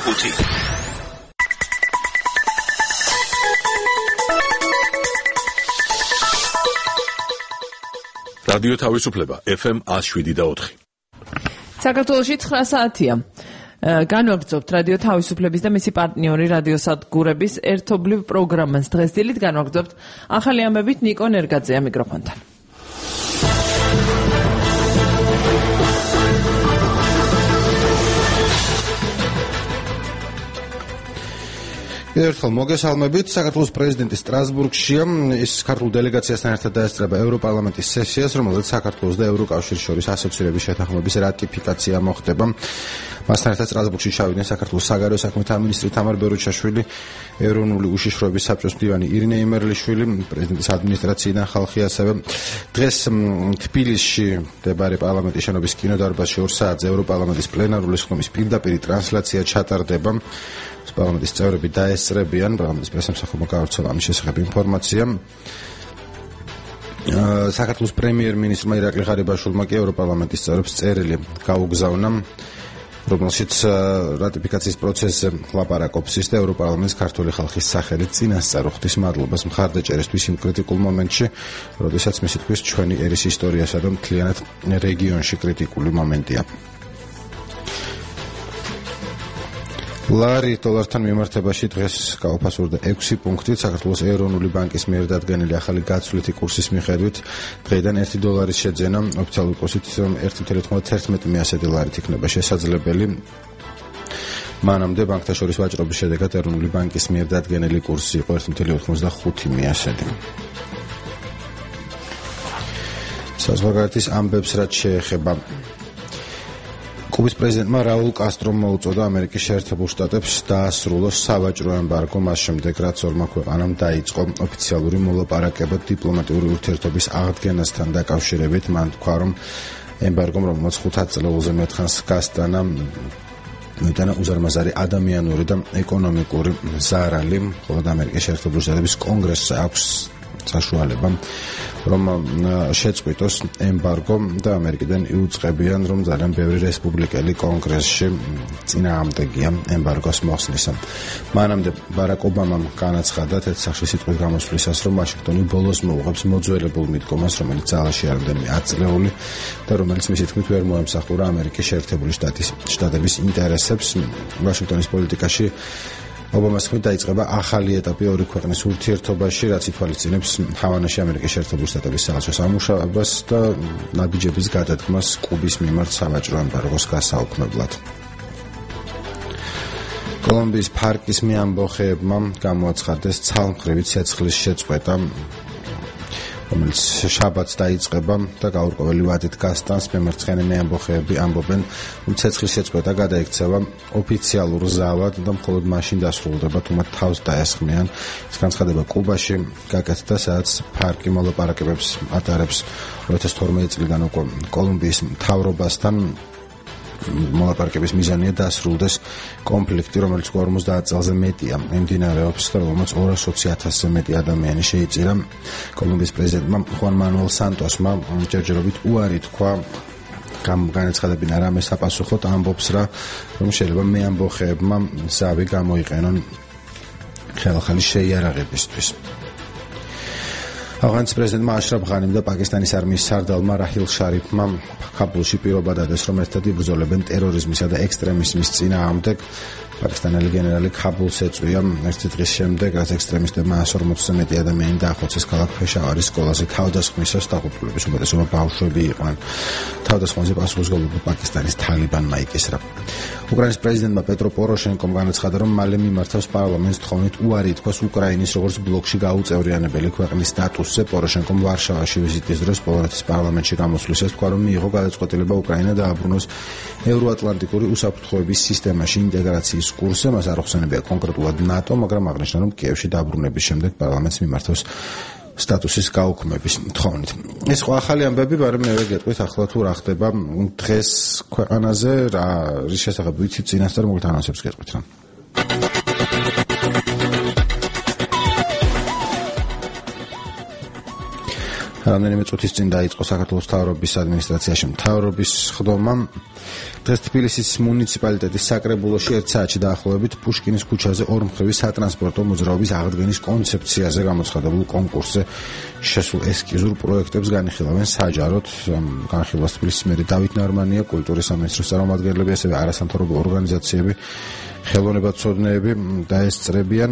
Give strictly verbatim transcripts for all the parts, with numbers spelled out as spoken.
ხუთი. რადიო თავისუფლება ეფ ემ εκατო შვიდი და ოთხი. საქართველოში ცხრა საათია. განვაგრძობთ რადიო თავისუფლების და მისი პარტნიორი რადიოსადგურების ერთობლივ პროგრამას. დღეს დილით განვაგრძობთ ახალი ამბებით ნიკო ნერგაძეა მიკროფონთან. ერთხელ მოგესალმებით. საქართველოს პრეზიდენტი სტრასბურგშია. ის ქართულ დელეგაციასთან ერთად დაესწრება ევროპარლამენტის სესიას, რომელზეც საქართველოს და ევროკავშირის შორის ასოცირების შეთანხმების რატიფიკაცია მოხდება. მასთან ერთად სტრასბურგში ჩავიდნენ საქართველოს საგარეო საქმეთა მინისტრი თამარ ბერუჩაშვილი, ეროვნული უშიშროების საბჭოს მდივანი ირინე იმერლიშვილი, პრეზიდენტის ადმინისტრაციიდან ხალხი ასევე. დღეს თბილისში მდებარე პარლამენტის შენობის კინოდარბაზში ორ საათზე ევროპარლამენტის პლენარული სხდომის პირდაპირ ტრანსლაცია ჩატარდება. პარლამენტის წევრები დაესწრებიან, პარლამენტის პრესამსახურმა გავრცელა ამის შესახებ ინფორმაცია. საქართველოს პრემიერ-მინისტრმა ირაკლი ღარიბაშვილმა კი ევროპარლამენტის წევრებს წერილი გაუგზავნა, რომელშიც რატიფიკაციის პროცესზე ლაპარაკობს ის და ევროპარლამენტის ქართული ხალხის სახელით წინასწარ უხდის მადლობას მხარდაჭერისთვის იმ კრიტიკულ მომენტში, როდესაც მისი თქმის ჩვენი ერის ისტორიასა და მთლიანად რეგიონში კრიტიკული მომენტია. ლარი დოლართან მიმართებაში დღეს გაუფასურდა ექვსი პუნქტით. საქართველოს ეროვნული ბანკის მიერ დადგენილი ახალი გაცვლითი კურსის მიხედვით დღეიდან ერთი დოლარის შეძენა ოფიციალური კურსით ერთი კoma თერთმეტი ლარით იქნება შესაძლებელი. მანამდე ბანკთა შორის ვაჭრობის შედეგად ეროვნული ბანკის მიერ დადგენილი კურსი იყო ერთი კoma ოცდახუთი ლარი. საზღვარგარეთის ამბებს რაც შეეხება კუბის პრეზიდენტმა რაულ კასტრომ მოუწოდა ამერიკის შეერთებულ შტატებს დაასრულოს სავაჭრო ემბარგო მას შემდეგ, რაც ორმა ქვეყანამ დაიწყო ოფიციალური მოლაპარაკება დიპლომატიური ურთიერთობის აღდგენასთან დაკავშირებით. მან თქვა, რომ ემბარგომ, რომელმაც ხუთ ათწლეულზე მეტხანს გასტანა, მოიტანა უზარმაზარი ადამიანური და ეკონომიკური ზარალი, ხოლო ამერიკის შეერთებულ შტატების კონგრესს აქვს საშუალება რომ შეწყვიტოს ემბარგო და ამერიკიდან იუწყებიან, რომ ძალიან ბევრი რესპუბლიკელი კონგრესში წინააღმდეგია ემბარგოს მოხსნისა. მანამდე ბარაკ ობამამ განაცხადა ერთ სახში სიტყვის გამოსვლისას, რომ ვაშინგტონი ბოლოს მოუღებს მოძველებულ მიდგომას, რომელიც ძალაში არ რამდენიმე ათწლეული და რომელიც მისი თქმით ვერ მოემსახურა ამერიკის შეერთებული შტატების ინტერესებს. ვაშინგტონის პოლიტიკაში ობამას თქმით დაიწყება ახალი ეტაპი ორი ქვეყნის ურთიერთობაში, რაც ითვალისწინებს ჰავანაში ამერიკის შეერთებული შტატების საელჩოს ამუშავებას და ნაბიჯების გადადგმას კუბის მიმართ სავაჭრო ემბარგოს გასაუქმებლად. კოლუმბიის პარკის მეამბოხეებმა გამოაცხადეს ცალმხრივი ცეცხლის შეწყვეტა, რომელიც შაბათს დაიწყება და გაურკვეველი ვადით გასტანს. მემარცხენე მეამბოხეები ამბობენ, რომ ცეცხლის შეწყვეტა გადაიქცევა ოფიციალურ ზავად და მხოლოდ მაშინ დასრულდება, თუ მათ თავს დაესხმიან. ეს განცხადება კუბაში გაკეთდა, სადაც პარკი მოლაპარაკებებს ატარებს ორი ათას თორმეტი წლიდან უკვე კოლუმბიის მთავრობასთან. მოლაპარაკების მიზანია დასრულდეს კონფლიქტი, რომელიც ორმოცდაათ წელზე მეტია მიმდინარეობს და რომელმაც ორას ოცი ათასზე მეტი ადამიანი შეიწირა. კოლუმბიის პრეზიდენტმა ხუან მანუელ სანტოსმა ჯერჯერობით უარი თქვა განაცხადებინა რამე საპასუხოდ, ამბობს რა, რომ შეიძლება მეამბოხეებმა ზავი გამოიყენონ ხელახალი შეიარაღებისთვის. ავღანის პრეზიდენტმა აშრაფ ღანიმ და პაკისტანის არმიის სარდალმა რაჰილ შარიფმა ქაბულში პირობა დადეს, რომ ერთად იბრძოლებენ ტერორიზმისა და ექსტრემიზმის წინააღმდეგ. პაკისტანელი გენერალი ქაბულს ეწვია ერთი დღის შემდეგ, რაც ექსტრემისტებმა εκατს ორმოცზე მეტი ადამიანი დაახოცეს ქალაქ ფეშავარის სკოლაზე თავდასხმისას. დაღუპულების უმეტესობა ბავშვები იყვნენ. თავდასხმაზე პასუხისმგებლობა პაკისტანის თალიბანმა იკისრა. უკრაინის პრეზიდენტმა პეტრო პოროშენკომ განაცხადა, რომ მალე მიმართავს პარლამენტს თხოვნით უარი ითქვას უკრაინის როგორც ბლოკში გაუწევრიანებელი ქვეყნის სტატუსზე. პოროშენკომ ვარშავაში ვიზიტის დროს პოლონეთის პარლამენტში გამოსვლისას თქვა, რომ მიიღო გადაწყვეტილება უკრაინა დააბრუნოს ევროატლანტიკური უსაფრთხოების სისტემაში ინტეგრაციის კურსზე. მას არ ახსენებია კონკრეტულად ნატო, მაგრამ აღნიშნა, რომ კიევში დაბრუნების შემდეგ პარლამენტს მიმართავს სტატუსის გაუქმების თხოვნით. ეს ხო ახალი ამბები, მაგრამ მე ვერ გეტყვით ახლა თუ რა ხდება დღეს ქვეყანაზე, რა რის შესახებ ვიცით წინასწარ, მოგეთ ანონსებს გეტყვით რა. რამდენიმე წუთის წინ დაიწყო საქართველოს მთავრობის ადმინისტრაციაში მთავრობის ხდომა. დღეს თბილისის მუნიციპალიტეტის საკრებულოში ერთ საათში დაახლოებით პუშკინის ქუჩაზე ორმხრივი სატრანსპორტო მოძრაობის აღდგენის კონცეფციაზე გამოცხადებულ კონკურსზე შესულ ესკიზურ პროექტებს განიხილავენ საჯაროდ. განხილვას თბილისის მერი დავით ნარმანია, კულტურის სამინისტროს წარმომადგენლები, ასევე არასამთავრობო ორგანიზაციები, ხელოვნებაცოდნეები დაესწრებიან.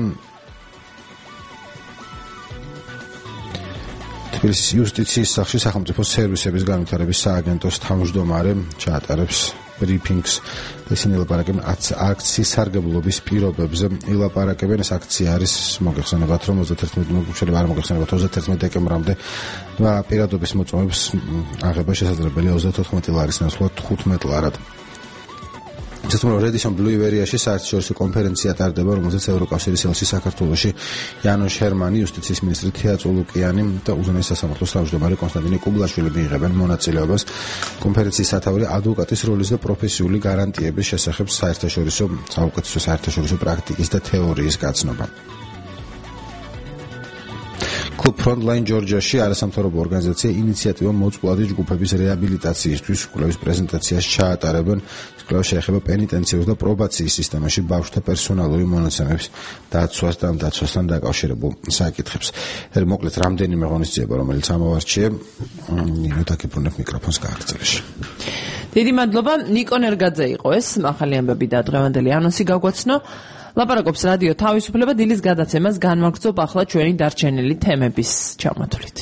თბილისის იუსტიციის სახლში სახელმწიფო სერვისების განვითარების სააგენტოს თავმჯდომარე ჩაატარებს ბრიფინგს. ისინი ელაპარაკებენ აქციის სარგებლობის პირობებზე. ელაპარაკებენ, ეს აქცია არის მოგეხსენებათ, რომ ოცდაერთი მოგვიჩვენება არ მოგეხსენებათ ოცდაერთი დეკემბრამდე პირადობის მოწმობის აღება შესაძლებელია ოცდათოთხმეტი ლარის ნაცვლად თხუთმეტ ლარად. Ცეთმრო რედისონ ბლუივერიაში საერთაშორისო კონფერენცია ტარდება, რომელზეც ევროკავშირის ელჩი საქართველოში იანოშ ჰერმანი, იუსტიციის მინისტრი თეა წულუკიანი და უზენაეს სასამართლოს თავმჯდომარე კონსტანტინე კუბლაშვილი მიიღებენ მონაწილეობას. კონფერენციის სათავე ადვოკატის როლის და პროფესიული გარანტიების შესახებ საერთაშორისო საუკეთესო საერთაშორისო პრაქტიკის და თეორიის გაცნობა. Frontline Georgia-ში არასამთავრობო ორგანიზაცია ინიციატივა მოწყვლადი ჯგუფების რეაბილიტაციისთვის კვლევის პრეზენტაციას ჩაატარებენ. კვლევა შეეხება პენიტენციურ და პრობაციის სისტემაში ბავშვთა პერსონალური მონაცემების დაცვას და დაცვასთან დაკავშირებულ საკითხებს. მოკლედ რამდენიმე ღონისძიება, რომელიც ამოვარჩიე, ნინო დაკიბრუნებ მიკროფონს გააგრძელებაში. დიდი მადლობა. ნიკო ნერგაძე იყო ეს ახალი ამბები და დღევანდელი ანონსი გაგვაცნო. ლაპარაკობს რადიო თავისუფლება, დილის გადაცემას განვაგრძობ ახლა ჩვენი დარჩენილი თემების ჩამოთვლით.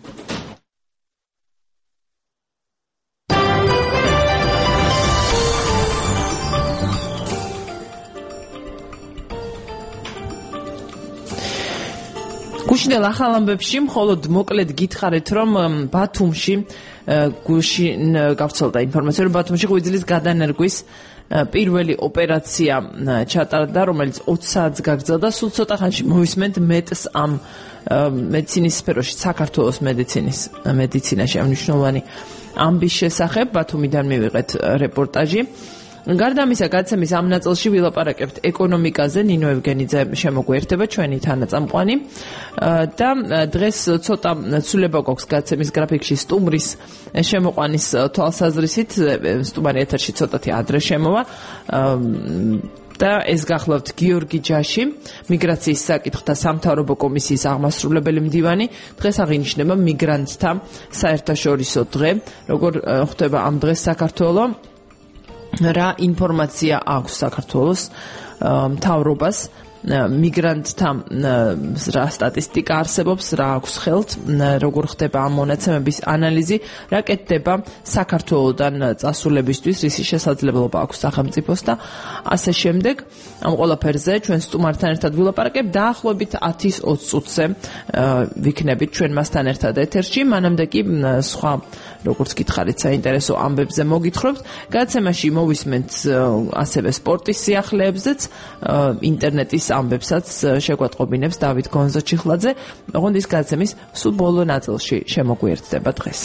გუშინდელ ახალ ამბებში მხოლოდ მოკლედ გითხარით, რომ ბათუმში გუშინ გავრცელდა ინფორმაცია, რომ ბათუმში ღვიძლის გადანერგვის პირველი ოპერაცია ჩატარდა, რომელიც ოცი საათს გაგრძელდა. სულ ცოტა ხანში მოვისმენთ მეტს ამ მედიცინის სფეროში, საქართველოს მედიცინის მედიცინაში მნიშვნელოვანი ამბის შესახებ. ბათუმიდან მივიღეთ რეპორტაჟი. გარდა ამისა, გადაცემის ამ ნაწილში ვილაპარაკებთ ეკონომიკაზე. ნინო ევგენიძე შემოგვიერთება, ჩვენი თანაწამყვანი და დღეს ცოტა ცვლილება გვაქვს გადაცემის გრაფიკში სტუმრის შემოყვანის თვალსაზრისით. სტუმარი ეთერში ცოტათი ადრე შემოვა და ეს გახლავთ გიორგი ჯაში, მიგრაციის საკითხთა სამთავრობო კომისიის აღმასრულებელი მდივანი. დღეს აღინიშნება მიგრანტთა საერთაშორისო დღე. როგორ ხდება ამ დღეს საქართველოს? რა ინფორმაცია აქვს საქართველოს მთავრობას მიგრანტთა რა სტატისტიკა არსებობს, რა აქვს ხელთ, როგორ ხდება ამ მონაცემების ანალიზი, რა კეთდება საქართველოსთან წასულებისთვის, რისი შესაძლებლობა აქვს სახელმწიფოს და ასე შემდეგ. ამ ყველაფერზე ჩვენ სტუმართან ერთად ვილაპარაკებთ. დაახლოებით ათის ოცი წუთზე ვიქნებით ჩვენ მასთან ერთად ეთერში. მანამდე კი სხვა როგორც გითხარით საინტერესო ამბებზე მოგითხრობთ. გადაცემაში მოვისმენთ ასევე სპორტის სიახლეებზეც, ინტერნეტის ამბებსაც შეგვატყობინებს დავით გონზაჩიხლაძე. ოღონდ ის გადაცემის სულ ბოლო ნაწილში შემოგვიერთდება დღეს.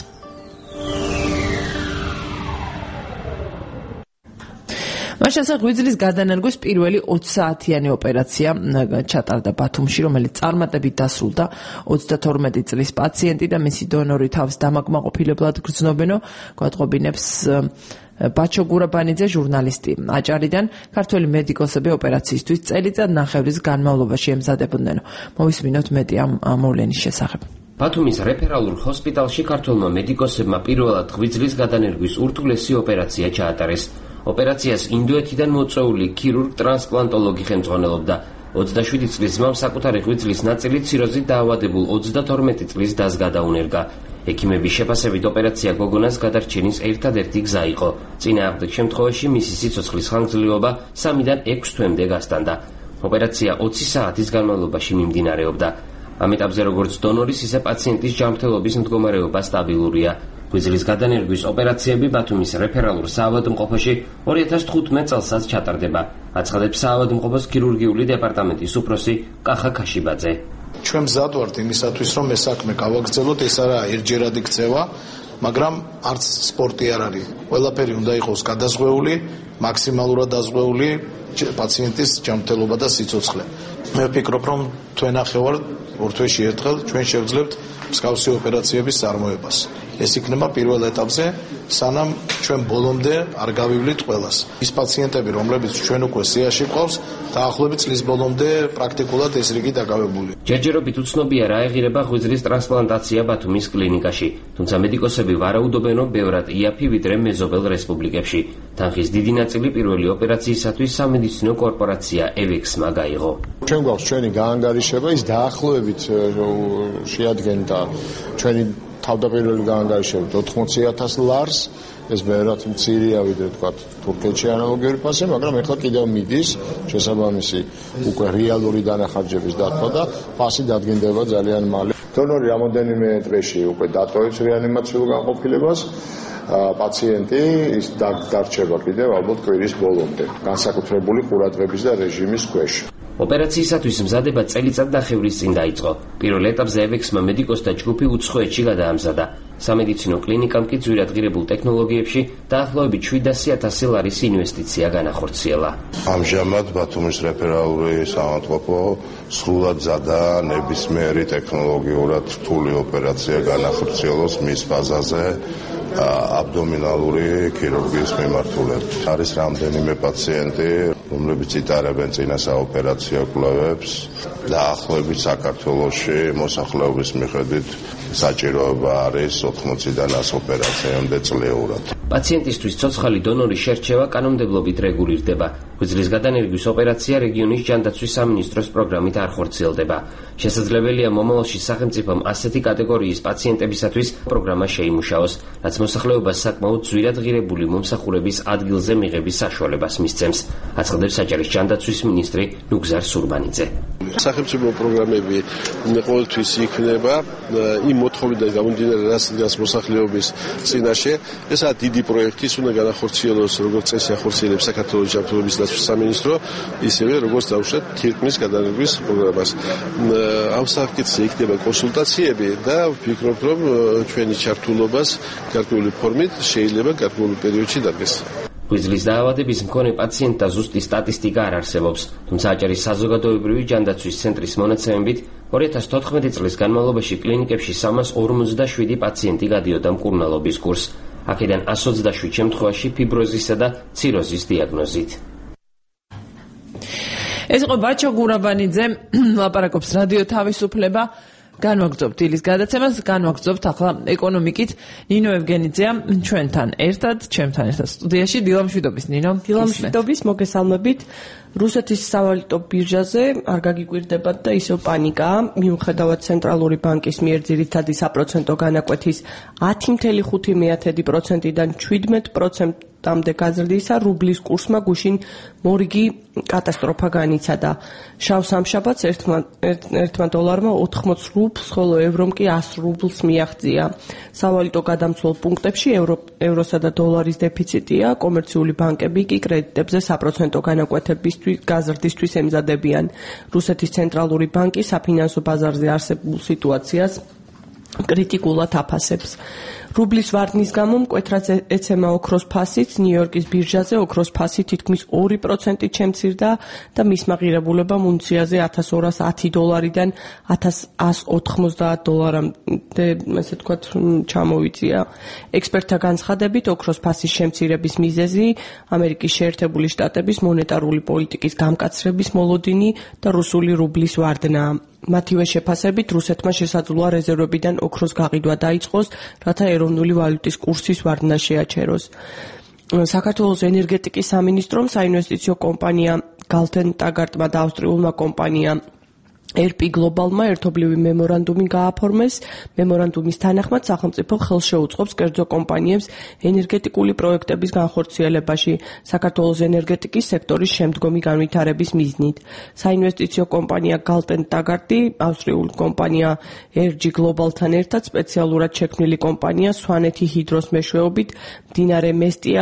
მაშასა ღვიძლის გადანერგვის პირველი ოცი საათიანი ოპერაცია ჩატარდა ბათუმში, რომელიც წარმატებით დასრულდა. ოცდათორმეტი წლის პაციენტი და მისი დონორი თავს დამაკმაყოფილებლად გრძნობენო, გვატყობინებს ბაჩო გურაბანიძე, ჟურნალისტი აჭარიდან. ქართველი მედიკოსები ოპერაციისთვის წელიწად ნახევრის განმავლობაში ემზადებოდნენ. მოვისმინოთ მეტი ამ მოვლენის შესახებ. ბათუმის რეფერალურ ჰოსპიტალში ქართველმა მედიკოსებმა პირველად ღვიძლის გადანერგვის ურთულესი ოპერაცია ჩაატარეს. ოპერაციას ინდოეთიდან მოწვეული ქირურგ ტრანსპლანტოლოგი ხელმძღვანელობდა. ოცდაშვიდი წლის ძმამ საკუთარი ღვიძლის ნაწილი ციროზით დაავადებულ ოცდათორმეტი წლის დას გადაუნერგა. ექიმების შეფასებით ოპერაცია გოგონას გადარჩენის ერთადერთი გზა იყო. წინააღმდეგ შემთხვევაში მისი სიცოცხლის ხანგრძლივობა სამიდან ექვს თვემდე გასტანდა. ოპერაცია ოცი საათის განმავლობაში მიმდინარეობდა. ამ ეტაპზე როგორც დონორის, ისე პაციენტის ჯანმრთელობის მდგომარეობა სტაბილურია. ღვიძლის გადანერგვის ოპერაციები ბათუმის რეფერალურ საავადმყოფოში ორი ათას თხუთმეტ წელსაც ჩატარდება. აცხადებს საავადმყოფოს ქირურგიული დეპარტამენტის უფროსი კახა ქაშიბაძე. ჩვენ მზად ვართ იმისათვის, რომ ეს საქმე გავაგრძელოთ, ეს არა ერთჯერადი ქცევა, მაგრამ არც სპორტი არ არის. ყველაფერი უნდა იყოს გადაზღვეული, მაქსიმალურად დაზღვეული პაციენტის ჯანმრთელობა და სიცოცხლე. მე ვფიქრობ, რომ თვენახევარ ორ თვეში ერთხელ ჩვენ შევძლებთ მსგავსი ოპერაციების წარმოებას. ეს იქნება პირველ ეტაპზე, სანამ ჩვენ ბოლომდე არ გავივლით ყველას. ის პაციენტები, რომლებიც ჩვენ უკვე სიაში გვყავს, დაახლოებით წლის ბოლომდე პრაქტიკულად ეს რიგი დაკავებული. ჯერჯერობით უცნობია რა ეღირება ღვიძლის ტრანსპლანტაცია ბათუმის კლინიკაში, თუმცა მედიკოსები ვარაუდობენ, რომ ბევრად იაფი ვიდრე მეზობელ რესპუბლიკებში. თანხის დიდი ნაწილი პირველი ოპერაციისათვის სამედიცინო კორპორაცია ევექსმა გაიღო. ჩვენ გვაქვს ჩვენი გაანგარიშება, ის დაახლოებით შეადგენდა ჩვენი თავდაპირველი გაანგარიშებით ოთხმოცი ათას ლარს, ეს ბევრად მცირეა ვიდრე თქვა თურქეთში ანალოგიური ფასი, მაგრამ ეხლა კიდევ მიდის შესაბამისი უკვე რეალური დანახარჯების დათვა და ფასი დადგინდება ძალიან მალე. დონორი რამოდენიმე დღეში უკვე დატოვებს რეანიმაციულ განყოფილებას. პაციენტი ის დარჩება კიდევ ალბათ კვირის ბოლომდე, განსაკუთრებული ყურადღების და რეჟიმის ქვეშ. ოპერაციისათვის მზადება წელიწად ნახევრის წინ დაიწყო. პირველ ეტაპზე ევექსმა მედიკოსთა ჯგუფი უცხოეთში გადაამზადა. სამედიცინო კლინიკამ კი ძვირადღირებულ ტექნოლოგიებში დაახლოებით შვიდასი ათასი ლარის ინვესტიცია განახორციელა. ამჟამად ბათუმის რეფერალური საავადმყოფო სრულად ზადა ნებისმიერი ტექნოლოგიურად რთული ოპერაცია განახორციელოს მის ფაზაზე აბდომინალური ქირურგიის მიმართულებით. არის რამდენიმე პაციენტი, რომლებიც იტარებენ წინა საოპერაციო კვლევებს. დაახლოებით საქართველოში მოსახლეობის მიხედვით საჭიროება არის ოთხმოციდან ას ოპერაციამდე წლიურად. პაციენტისთვის ცოცხალი დონორის შერჩევა კანონმდებლობით რეგულირდება. ღვიძლის გადანერგვის ოპერაცია რეგიონის ჯანდაცვის სამინისტროს პროგრამით არ ხორციელდება. შესაძლებელია მომავალში სახელმწიფომ ასეთი კატეგორიის პაციენტებისათვის პროგრამა შეიმუშაოს, რაც მოსახლეობას საკმაოდ ძვირადღირებული მომსახურების ადგილზე მიღების საშუალებას მისცემს, აცხადებს საჯარის ჯანდაცვის მინისტრი ნუგზარ სურბანიძე. სახელმწიფო პროგრამები ყოველთვის იქნება იმ მოთხოვნიდან გამომდინარე, რაც დგას მოსახლეობის წინაშე. ესაა დიდი პროექტი, ის უნდა განახორციელოს როგორც წესი ახორციელებს საქართველოს ჯანმრთელობის დაცვის სამინისტრო, ისევე როგორც დავუშვათ თირკმლის გადანერგვის პროგრამას. ამ საკითხზე იქნება კონსულტაციები და ვფიქრობ, რომ ჩვენი ჩართულობას გარკვეული ფორმით შეიძლება გარკვეულ პერიოდში დადგეს. ღვიძლის დაავადების მქონე პაციენტთა ზუსტი სტატისტიკა არ არსებობს, თუმცა აჭარის საზოგადოებრივი ჯანდაცვის ცენტრის მონაცემებით ორი ათას თოთხმეტი წლის განმავლობაში კლინიკებში სამას ორმოცდაშვიდი პაციენტი გადიოდა მკურნალობის კურსს, აქედან ას ოცდაშვიდ შემთხვევაში ფიბროზისა და ციროზის დიაგნოზით. ეს იყო ბაჩო გურაბანიძე, ლაპარაკობს რადიო თავისუფლება. განვაგრძობთ ილის გადაცემას, განვაგრძობთ ახლა ეკონომიკით. ნინო ევგენიძეა ჩვენთან ერთად, ჩემთან ერთად სტუდიაში. დილამშვიდობის ნინო. დილამშვიდობის, მოგესალმებით. რუსეთის სავალუტო ბირჟაზე არ გაგიკვირდებათ და ისევ პანიკაა, მიუხედავად ცენტრალური ბანკის მიერ ძირითადი საპროცენტო განაკვეთის ათი ფاصლე ხუთი პროცენტიდან შვიდმეტ პროცენტამდე გაზრდისა, რუბლის კურსმა გუშინ მორიგი კატასტროფა განიცადა. შავ სამშაბათს ერთმა, ერთმა დოლარმა ოთხმოც რუბლს, ხოლო ევრომ კი ას რუბლს მიაღწია. სავალუტო გადამცველ პუნქტებში ევრო, ევროსა და დოლარის დეფიციტია, კომერციული ბანკები კი კრედიტებზე საპროცენტო განაკვეთების გაზრდისთვის ემზადებიან. რუსეთის ცენტრალური ბანკი საფინანსო ბაზარზე არსებულ სიტუაციას კრიტიკულად აფასებს. რუბლის ვარდნის გამო მკვეთრად ეცემა ოქროს ფასიც, ნიუ-იორკის ბირჟაზე ოქროს ფასი თითქმის ორი პროცენტით შემცირდა და მის მაღირებულებამ უნციაზე ათას ორას ათი დოლარიდან ათას ას ოთხმოცდაათ დოლარამდე, ესე ვთქვათ, ჩამოვიწია. ექსპერტთა განცხადებით, ოქროს ფასის შემცირების მიზეზი ამერიკის შეერთებული შტატების მონეტარული პოლიტიკის გამკაცრების მოლოდინი და რუსული რუბლის ვარდნაა. მათივე შეფასებით, რუსეთმა შესაძლოა რეზერვებიდან ოქროს გაყიდვა დაიწყოს, რათა ეროვნული ვალუტის კურსის ვარდნა შეაჩეროს. საქართველოს ენერგეტიკის სამინისტრომ საინვესტიციო კომპანია Galten Tagartმა და ავსტრიულმა კომპანია ერ პი Global-მა ერთობლივი მემორანდუმი გააფორმეს. მემორანდუმის თანახმად სახელმწიფო ხელს შეუწყობს კერძო კომპანიებს ენერგეტიკული პროექტების განხორციელებაში საქართველოს ენერგეტიკის სექტორის შემდგომი განვითარების მიზნით. საინვესტიციო კომპანია Galten Tagarti, ავსტრიული კომპანია эр ჯი Global-თან ერთად სპეციალურად შექმნილი კომპანია სვანეთი ჰიდროს მეშვეობით მდინარე მესტია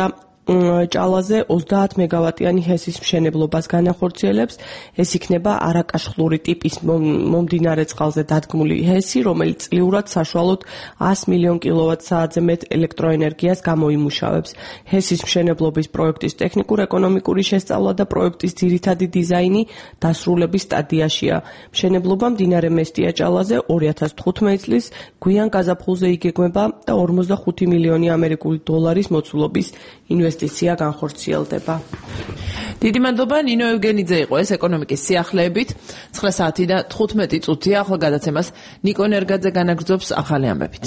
ჭალაზე ოცდაათ მეგავატიანი ჰესის მშენებლობას განახორციელებს. ეს იქნება არაკაშხლური ტიპის მომდინარე წყალზე დადგმული ჰესი, რომელიც წლიურად საშუალოდ ას მილიონ კილოვატ-საათზე მეტ ელექტროენერგიას გამოიმუშავებს. ჰესის მშენებლობის პროექტის ტექნიკურ-ეკონომიკური შესწავლა და პროექტის ძირითადი დიზაინი დასრულების სტადიაშია. მშენებლობა მდინარე მესტია ჭალაზე ორი ათას თხუთმეტი წლის გვიან გაზაფხულზე იგეგმება და ორმოცდახუთი მილიონი ამერიკული დოლარის მოცულობის ინვესტიცია განხორციელდება. დიდი მადლობა ნინო ევგენიძე იყო ეს ეკონომიკის სიახლეებით. ცხრა საათი და თხუთმეტი წუთია. ახლა გადაცემას ნიკო ნერგაძე განაგრძობს ახალი ამბებით.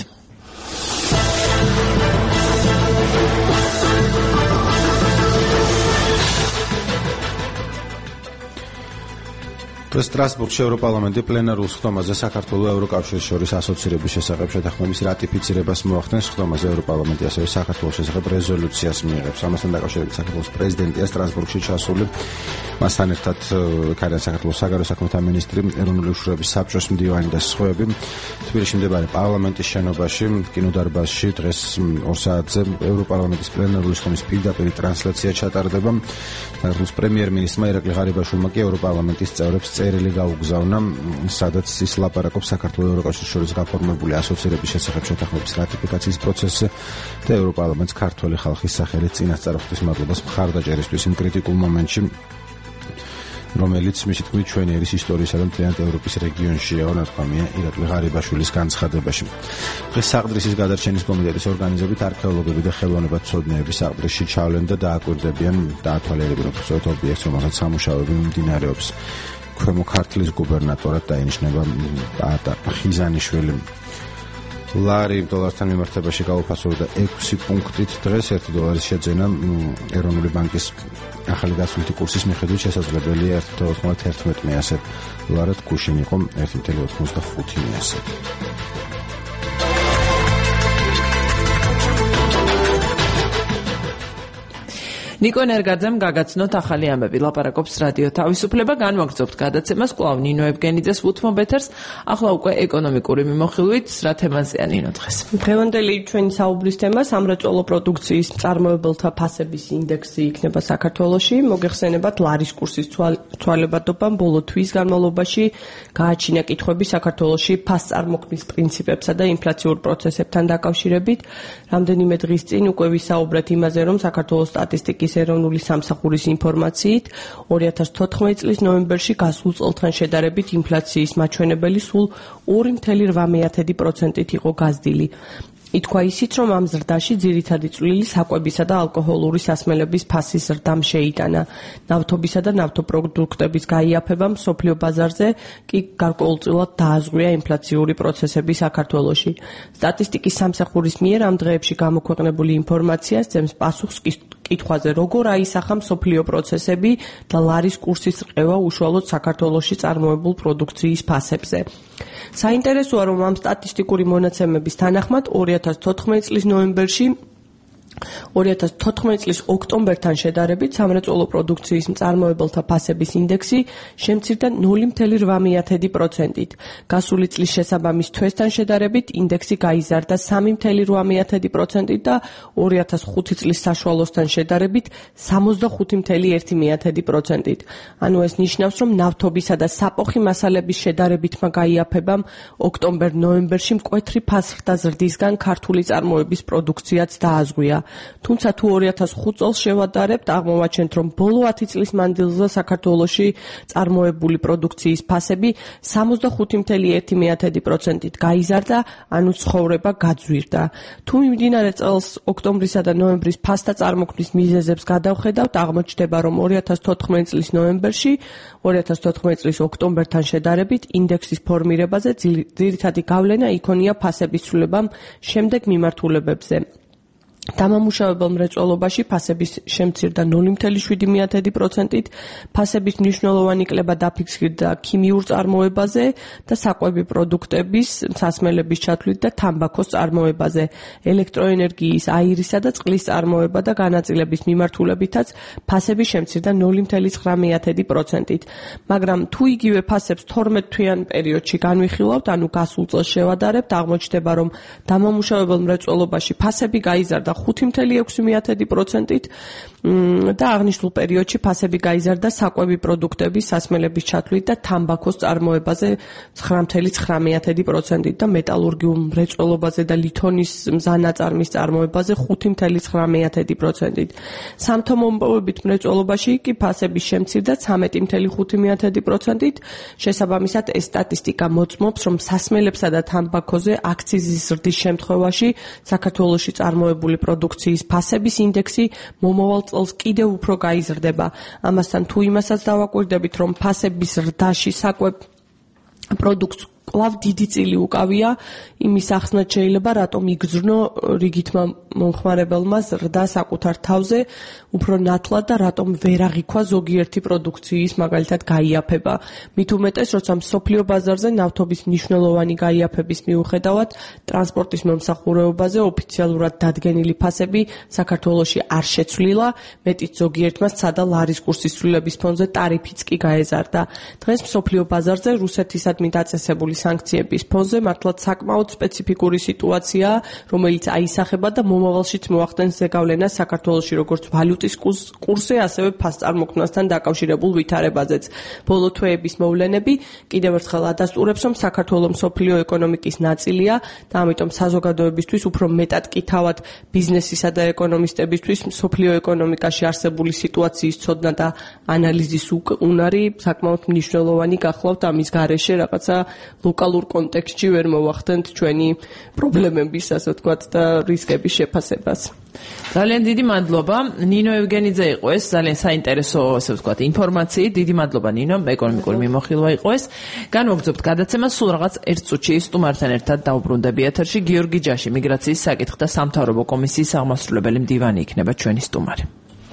დღეს სტრასბურგში ევროპარლამენტი პლენარულ სხდომაზე საქართველოს ევროკავშირის შორის ასოცირების შესახებ შეთანხმების რატიფიცირებას მოახდენს. სხდომაზე ევროპარლამენტი ასევე საქართველოს შესახებ რეზოლუციას მიიღებს. ამასთან დაკავშირებით საქართველოს პრეზიდენტია სტრასბურგში ჩასული. მასთან ერთად ქარიან საქართველოს საგარეო საქმეთა მინისტრი, ეროვნული უშუალოების საბჭოს მდივანი და სხვაები. თბილისში მდებარე პარლამენტის შენობაში, კინოდარბაზში დღეს ორ საათზე ევროპარლამენტის პლენარული სხდომის პირდაპირ ტრანსლაცია ჩატარდება. საქართველოს პრემიერ-მინისტრმა ირაკლი ღარიბაშვილმა კი ევროპარლამენტის წევრებს წერილი გაუგზავნა, სადაც ის ლაპარაკობს საქართველოს ევროკავშირის შორის გაფორმებული ასოცირების შესახებ შეთანხმების რატიფიკაციის პროცესზე და ევროპარლამენტს ქართველი ხალხის სახელით წინასწარ ღვთისმადლობას მხარდაჭერისთვის იმ კრიტიკულ მომენტში, რომელიც მისი თქმით ჩვენი ერის ისტორიისა და მთლიანად ევროპის რეგიონშია, ნათქვამია ირაკლი ღარიბაშვილის განცხადებაში. დღეს საყდრისის გადარჩენის კომიტეტის ორგანიზებით არქეოლოგები და ხელოვნებათმცოდნეები საყდრისში ჩავლენ და დააკვირდებიან დაათვალიერებენ უცხოეთ ობიექტს, რომელსაც სამუშაოები მიმდინარეობს. ქვემო ქართლის გუბერნატორად დაინიშნება ატა ხიზანიშვილი. ლარი დოლართან მიმართებაში გაუფასურდა ექვსი პუნქტით. დღეს ერთი დოლარის შეძენა ეროვნული ბანკის ახალი გასვლითი კურსის მიხედვით შესაძლებელია ერთი virgulă ათმოცდაერთმეტ მეასე დოლარად, გუშინ იყო ერთი virgulă ოცდახუთი მეასე. ნიკო ნერგაძემ გაგაცნოთ ახალი ამბები. ლაპარაკობს რადიო თავისუფლება. განვაგრძობთ გადაცემას კვლავ ნინო ევგენიძეს უთმობ ეთერს. ახლა უკვე ეკონომიკური მიმოხილვით რა თემაზეა ნინო დღეს? დღევანდელი ჩვენი საუბრის თემა სამრეწველო პროდუქციის მწარმოებელთა ფასების ინდექსი იქნება საქართველოში. მოგეხსენებათ ლარის კურსის ცვალებადობამ ბოლო თვის განმავლობაში გააჩინა კითხვები საქართველოში ფასწარმოქმნის პრინციპებსა და ინფლაციურ პროცესებთან დაკავშირებით. რამდენიმე დღის წინ უკვე ვისაუბრეთ იმაზე, რომ საქართველოს სტატისტიკის ეროვნული სამსახურის ინფორმაციით ორი ათას თოთხმეტი წლის ნოემბერში გასულ წელთან შედარებით ინფლაციის მაჩვენებელი სულ ორი virgulă რვა პროცენტით იყო გაზრდილი. ითქვა ისიც, რომ ამ ზრდაში ძირითადი წვლილი საკვებისა და ალკოჰოლური სასმელების ფასის ზრდამ შეიტანა. ნავთობისა და ნავთობპროდუქტების გაიაფებამ მსოფლიო ბაზარზე კი გარკვეულწილად დააზღვია ინფლაციური პროცესები საქართველოში. სტატისტიკის სამსახურის მიერ ამ დღეებში გამოქვეყნებული ინფორმაცია სცემს პასუხს კითხვაზე, როგორ აისახა მსოფლიო პროცესები და ლარის კურსის რყევა უშუალოდ საქართველოში წარმოებულ პროდუქციის ფასებზე. საინტერესოა, რომ ამ სტატისტიკური მონაცემების თანახმად ორი ათას თოთხმეტი წლის ნოემბერში ორი ათას თოთხმეტი წლის ოქტომბერთან შედარებით სამრეწველო პროდუქციის მწარმოებელთა ფასების ინდექსი შემცირდა ნული virgulă რვა პროცენტით. გასული წლის შესაბამის თვესთან შედარებით ინდექსი გაიზარდა სამი virgulă რვა პროცენტით და ორი ათას ხუთი წლის საშუალოსთან შედარებით სამოცდახუთი virgulă ერთი პროცენტით. ანუ ეს ნიშნავს, რომ ნავთობისა და საპოხი მასალების შედარებითმა გაიაფებამ ოქტომბერ-ნოემბერში მკვეთრი ფასხთა ზრდისგან ქართული წარმოების პროდუქციაც დააზღვია. თუმცა თუ ორი ათას ხუთი წელს შევადარებთ, აღმოვაჩენთ, რომ ბოლო ათი წლის მანძილზე საქართველოში წარმოებული პროდუქციის ფასები სამოცდახუთი virgulă ერთი პროცენტით გაიზარდა, ანუ ცხოვრება გაძვირდა. თუ მიმდინარე წელს ოქტომბრისა და ნოემბრის ფასთა წარმოქმნის მიზეზებს გადავხედავთ, აღმოჩნდება, რომ ორი ათას თოთხმეტი წლის ნოემბერში ორი ათას თოთხმეტი წლის ოქტომბერთან შედარებით ინდექსის ფორმირებაზე ძირითადი გავლენა იქონია ფასების ცვლილებამ შემდეგ მიმართულებებზე. დამამუშავებელ მრეწველობაში ფასების შემცირდა ნული virgulă შვიდი პროცენტით, ფასების მნიშვნელოვანი კლება დაფიქსირდა ქიმიურ წარმოებაზე და საკვები პროდუქტების, სასმელების ჩათვლით და თამბაქოს წარმოებაზე, ელექტროენერგიის, აირისა და წყლის წარმოება და განაწილების მიმართულებითაც ფასები შემცირდა ნული virgulă ცხრამეტი პროცენტით. მაგრამ თუ იგივე ფასებს თორმეტ თვიან პერიოდში განვიხილავთ, ანუ გასულ წელს შევადარებთ, აღმოჩნდება, რომ დამამუშავებელ მრეწველობაში ფასები გაიზარდა ხუთი წუთი ექვსი პროცენტით და აღნიშნულ პერიოდში ფასები გაიზარდა საკვები პროდუქტების, სასმელების ჩათვლით და თამბაქოს წარმოებაზე ცხრა წუთი ცხრა პროცენტით და მეტალურგიულ მრეწველობაზე და ლითონის მზანაწარმის წარმოებაზე ხუთი წუთი ცხრა პროცენტით. სამთო-მომპოვებით მრეწველობაში კი ფასების შემცირდა ცხრამეტი წუთი ხუთი პროცენტით. შესაბამისად, ეს სტატისტიკა მოწმობს, რომ სასმელებსა და თამბაქოზე აქციზის ზრდის შემთხვევაში საქართველოში წარმოებული პროდუქციის ფასების ინდექსი მომავალ წელს კიდევ უფრო გაიზრდება. ამასთან თუ იმასაც დავაკვირდებით, რომ ფასების ზრდაში საკვებ პროდუქტს კვლავ დიდი წილი უკავია, იმის ახსნაც შეიძლება რატომ იგრძნო რიგითმა მომხმარებელმა ზრდა საკუთარ თავზე უფრო ნათლად და რატომ ვერ აღიქვა ზოგიერთი პროდუქციის მაგალითად გაიაფება. მით უმეტეს, როცა მსოფლიო ბაზარზე ნავთობის მნიშვნელოვანი გაიაფების მიუხედავად ტრანსპორტის მომსახურებაზე ოფიციალურად დადგენილი ფასები საქართველოში არ შეცვლილა, მეტიც ზოგიერთმა სცადა ლარის კურსის ცვლილების ფონზე ტარიფიც კი გაეზარდა. დღეს მსოფლიო ბაზარზე რუსეთისადმი დაწესებული სანქციების ფონზე მართლაც საკმაოდ სპეციფიკური სიტუაციაა, რომელიც აისახება და მომავალშიც მოახდენს ზეგავლენას საქართველოში როგორც ვალუტის კურსზე, ასევე ფასწარმოქმნასთან დაკავშირებულ ვითარებაზეც. ბოლო თვეების მოვლენები კიდევ ერთხელ ადასტურებს, რომ საქართველო მსოფლიო ეკონომიკის ნაწილია და ამიტომ საზოგადოებისთვის უფრო მეტად კი თავად ბიზნესისა და ეკონომისტებისთვის მსოფლიო ეკონომიკაში არსებული სიტუაციის ცოდნა და ანალიზის უნარი საკმაოდ მნიშვნელოვანი გახლავთ ამის გარეშე რაღაცა ლოკალურ კონტექსტში ვერ მოვახდენთ ჩვენი პრობლემების, ასე ვთქვათ, და რისკების შეფასებას. ძალიან დიდი მადლობა. ნინო ევგენიძე იყო ეს, ძალიან საინტერესო, ასე ვთქვათ, ინფორმაციით. დიდი მადლობა ნინო, ეკონომიკური მიმოხილვა იყო ეს. განვაგრძობთ გადაცემას, სულ რაღაც ერთ წუთში სტუმართან ერთად დავბრუნდები ეთერში. გიორგი ჯაში, მიგრაციის საკითხთა სამთავრობო კომისიის აღმასრულებელი მდივანი იქნება ჩვენი სტუმარი.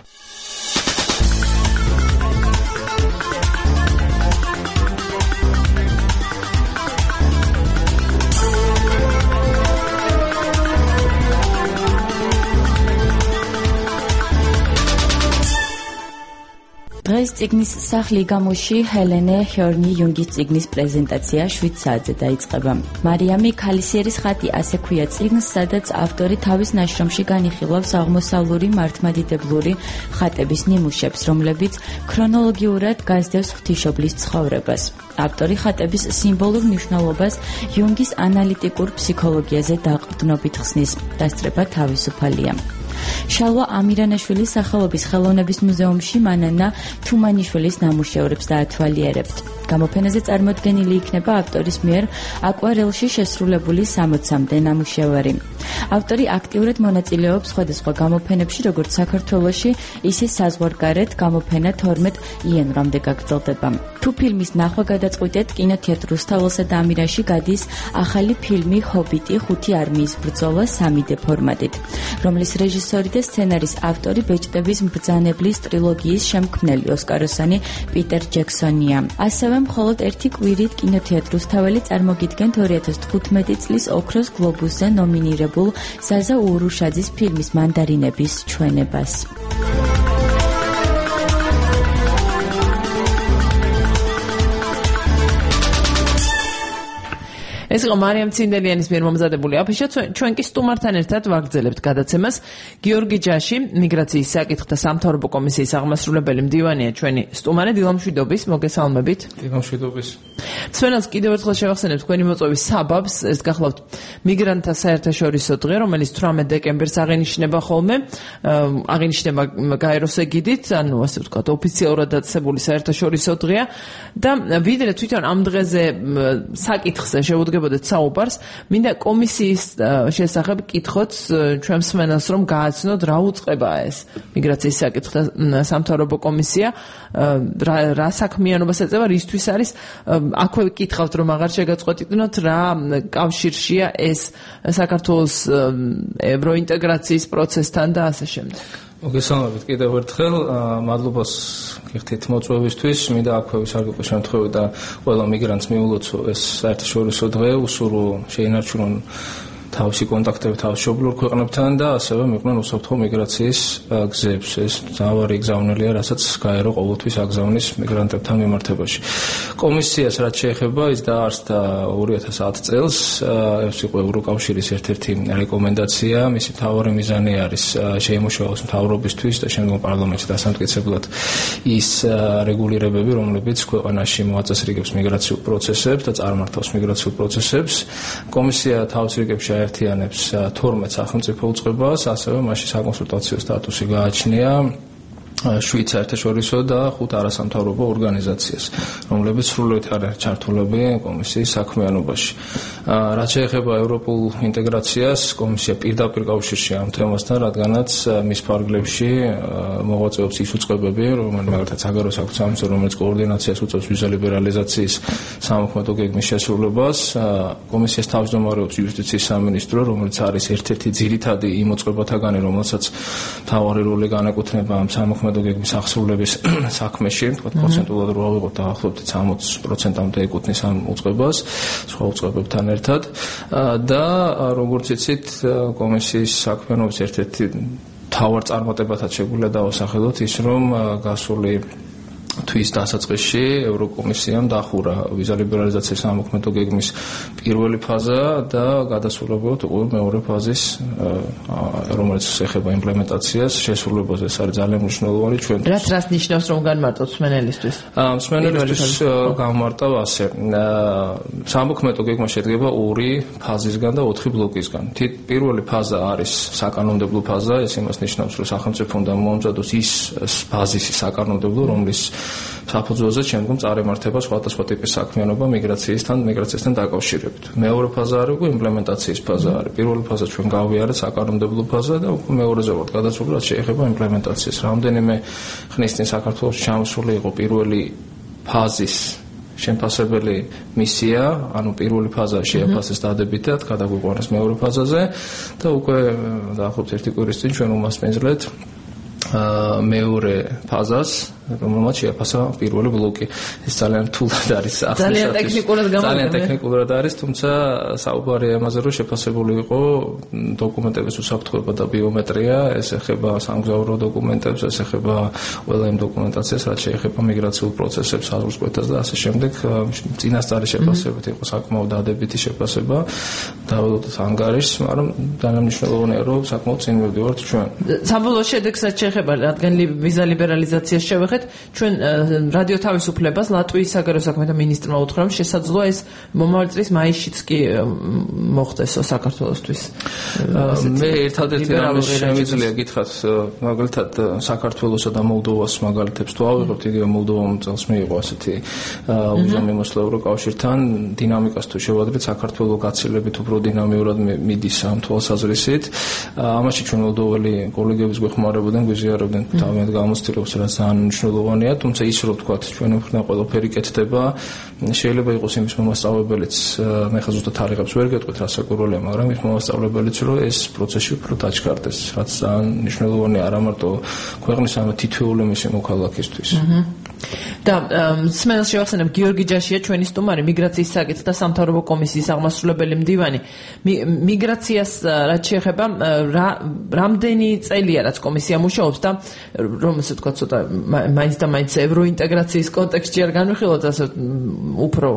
დღეს წიგნის სახლი გამოში ჰელენე ჰიორნი იუნგის წიგნის პრეზენტაცია შვიდ საათზე დაიწყება. მარიამი ქალისიერის ხატი ასე ქვია წიგნს, სადაც ავტორი თავის ნაშრომში განიხილავს აღმოსავლური მართლმადიდებლური ხატების ნიმუშებს, რომლებიც ქრონოლოგიურად გასდევს ღვთისმშობლის ცხოვრებას. ავტორი ხატების სიმბოლურ მნიშვნელობას იუნგის ანალიტიკურ ფსიქოლოგიაზე დაყრდნობით ხსნის, დასწრება თავისუფალია. შალვა ამირანაშვილის სახელობის ხელოვნების მუზეუმში მანანა თუმანიშვილის ნამუშევრებს დაათვალიერებთ. გამოფენაზე წარმოდგენილი იქნება ავტორის მიერ აკვარელში შესრულებული სამოცამდე ნამუშევარი. ავტორი აქტიურად მონაწილეობს სხვადასხვა გამოფენებში, როგორც საქართველოში, ისე საზღვარგარეთ. გამოფენა თორმეტ იანვრამდე გაგრძელდება. თუ ფილმის ნახვა გადაწყვიტეთ, კინოთეატრ რუსთაველსა და ამირაში გადის ახალი ფილმი ჰობიტი ხუთი არმიის ბრძოლა სამი დე ფორმატით, რომლის რეჟისორი და სცენარის ავტორი ბეჭდების მბრძანებლის ტრილოგიის შემქმნელი ოსკაროსანი პიტერ ჯექსონია. ასევე მხოლოდ ერთი კვირით კინოთეატრ რუსთაველი წარმოგიდგენთ ორი ათას თხუთმეტი წლის ოქროს გლობუსზე ნომინირებულ ზაზა ურუშაძის ფილმის მანდარინების ჩვენებას. ეს იყო მარიამ ცინდელიანის მიერ მომზადებული აფიშა. ჩვენ კი სტუმართან ერთად ვაგრძელებთ გადაცემას. გიორგი ჯაში, მიგრაციის საკითხთა სამთავრობო კომისიის აღმასრულებელი მდივანია ჩვენი სტუმარი. დილამშვიდობის, მოგესალმებით. დილამშვიდობის. სვენელს კიდევ ერთხელ შევახსენებთ თქვენი მოწვევის საბაბს. ეს გახლავთ მიგრანტთა საერთაშორისო დღე, რომელიც თვრამეტ დეკემბერს აღინიშნება ხოლმე. აღინიშნება გაეროს ეგიდით, ანუ ასე ვთქვათ, ოფიციალურად დაწესებული საერთაშორისო დღეა და ვიდრე თვითონ ამ დღეზე საკითხზე შევუდგებოდეთ საუბარს, მინდა კომისიის შესახებ კითხოთ ჩვენ მსმენელს, რომ გააცნოთ რა უწყება ეს მიგრაციის საკითხთა სამთავრობო კომისია, რა, რა საქმიანობას ეწევა, რისთვის არის. აქვე კითხავთ, რომ აღარ შეგაწყვეტინოთ რა კავშირშია ეს საქართველოს ევროინტეგრაციის პროცესთან და ასე შემდეგ. მოგესალმებით კიდევ ერთხელ, მადლობას გიხდით მოწვევისთვის. მინდა აქვე ვისარგებლო შემთხვევით და ყველა მიგრანტს მიულოცო ეს საერთაშორისო დღე, უსურვო შეინარჩუნონ თავისი კონტაქტები თავშობილურ ქვეყნებთან და ასევე მიყვნენ უსაფრთხო მიგრაციის გზებს. ეს მთავარი გზავნილია, რასაც გაერო ყოველთვის აგზავნის მიგრანტებთან მიმართებაში. კომისიას რაც შეეხება, ის დაარსდა ორი ათას ათი წელს, ეს იყო ევროკავშირის ერთ-ერთი რეკომენდაცია. მისი მთავარი მიზანი არის შეიმუშაოს მთავრობისთვის და შემდგომ პარლამენტში დასამტკიცებლად ის რეგულირებები, რომლებიც ქვეყანაში მოაწესრიგებს მიგრაციულ პროცესებს და წარმართავს მიგრაციულ პროცესებს. კომისია თავს რიგებში აერთიანებს თორმეტ სახელმწიფო უწყებას, ასევე მასში საკონსულტაციო სტატუსი გააჩნია შვიდ საერთაშორისო და ხუთ არასამთავრობო ორგანიზაციას, რომლებიც სრულიად არიან ჩართულები კომისიის საქმიანობაში. რაც შეეხება ევროპულ ინტეგრაციას, კომისია პირდაპირ კავშირშია ამ თემასთან, რადგანაც მის ფარგლებში მოღვაწეობს ის უწყებები, რომელთაც საგარეო საქმეთა სამინისტრო, რომელიც კოორდინაციას უწევს ვიზა ლიბერალიზაციის სამოქმედო გეგმის შესრულებას. კომისიას თავმჯდომარეობს იუსტიციის სამინისტრო, რომელიც არის ერთ-ერთი ძირითადი იმ უწყებათაგანი, რომელსაც მთავარი როლი განეკუთვნება ამ სამოქმედო გეგმის აღსრულების საქმეში, თქვა პროცენტულად რო ავიღოთ დაახლოებით სამოცი პროცენტამდე ეკუთვნის ამ უწყებას, სხვა უწყებებთან ერთად და როგორც იცით, კომისიის საქმიანობის ერთ-ერთი მთავარ წარმატებათაც შეგვიძლია დავასახელოთ ის, რომ გასული თვის დასაწყისში ევროკომისიამ დახურა ვიზა ლიბერალიზაციის სამოქმედო გეგმის პირველი ფაზა და გადასრულებულად უკვე მეორე ფაზის, რომელიც ეხება იმპლემენტაციას, შესრულებას. ეს არის ძალიან მნიშვნელოვანი ჩვენ. რაც რას ნიშნავს, რომ განმარტოთ მსმენელისთვის? მსმენელისთვის გამარტავ ასე. სამოქმედო გეგმა შედგება ორი ფაზისგან და ოთხი ბლოკისგან. პირველი ფაზა არის საკანონმდებლო ფაზა, ეს იმას ნიშნავს, რომ სახელმწიფო უნდა მოამზადოს ის ბაზისი საკანონმდებლო, რომლის საფუძველზე შემდგომ წარემართება სხვადასხვა ტიპის საქმიანობა მიგრაციისთან, მიგრაციასთან დაკავშირებით. მეორე ფაზა არის უკვე იმპლემენტაციის ფაზა არის. პირველი ფაზა ჩვენ გავიარეთ საკანონმდებლო ფაზა და უკვე მეორეზე ვართ გადასული, რაც შეეხება იმპლემენტაციას. რამდენიმე ხნის წინ საქართველოში ჩამოსული იყო პირველი ფაზის შემფასებელი მისია, ანუ პირველი ფაზა შეაფასეს დადებითად, გადაგვიყვანეს მეორე ფაზაზე და უკვე დაახლოებით ერთი კვირის წინ ჩვენ უმასპინძლეთ მეორე ფაზას, რომელმაც შეაფასა პირველი ბლოკი. ეს ძალიან რთულად არის ახლა. ძალიან ტექნიკურად გამოდგა. ძალიან ტექნიკურად არის, თუმცა საუბარია ამაზე, რომ შეფასებული იყო დოკუმენტების უსაფრთხოება და ბიომეტრია, ეს ეხება სამგზავრო დოკუმენტებს, ეს ეხება ყველა იმ დოკუმენტაციას, რაც შეეხება მიგრაციულ პროცესებს, საზღვარგარეთას და ასე შემდეგ. წინასწარი შეფასებით იყო საკმაოდ დადებითი შეფასება, დავადოთ ანგარიშს, მაგრამ ძალიან მნიშვნელოვანია, რომ საკმაოდ წინ მივდივართ ჩვენ. საბოლოო შედეგსაც შეეხება, რადგან ვიზა ლიბერალიზაციის შევეხეთ, ჩვენ რადიო თავისუფლებას ლატვიის საგარეო საქმეთა მინისტრმა უთხრა, რომ შესაძლოა ეს მომავალ წლის მაისშიც კი მოხდესო საქართველოსთვის. მე ერთადერთი რამე შემიძლია გითხრათ, მაგალითად საქართველოსა და მოლდოვას მაგალითებს თუ ავიღებთ, იგივე მოლდოვამ წელს მიიღო ასეთი ვიზა მიმოსვლა ევროკავშირთან, დინამიკას თუ შევადრეთ, საქართველოს გაცილებით უფრო დინამიურად მიდის ამ თვალსაზრისით. ამაში ჩვენ მოლდოველი კოლეგების გვეხმარებოდნენ, გვიზიარებდნენ თავიანთ გამოცდილებას, რაც ძალიან მნიშვნელოვანია, თუმცა ის რომ თქვათ, ჩვენ მხრიდან ყველაფერი კეთდება, შეიძლება იყოს იმის მომასწავლებელიც, მე ხა ზუსტად თარიღებს ვერ გეტყვით, რა საკურველია, მაგრამ ის მომასწავლებელიც რომ ეს პროცესი უფრო დაჩქარდეს, რაც ძალიან მნიშვნელოვანია არა მარტო ქვეყნის, არამედ თითოეული მისი მოქალაქისთვის. და მსმენელს შევახსენებ, გიორგი ჯაშია ჩვენი სტუმარი, მიგრაციის საკითხთა სამთავრობო კომისიის აღმასრულებელი მდივანი. მიგრაციას რაც შეეხება, რამდენი წელია რაც კომისია მუშაობს და რომ ასე თქვა ცოტა მაინც და მაინც ევროინტეგრაციის კონტექსტში არ განვიხილოთ, ასე უფრო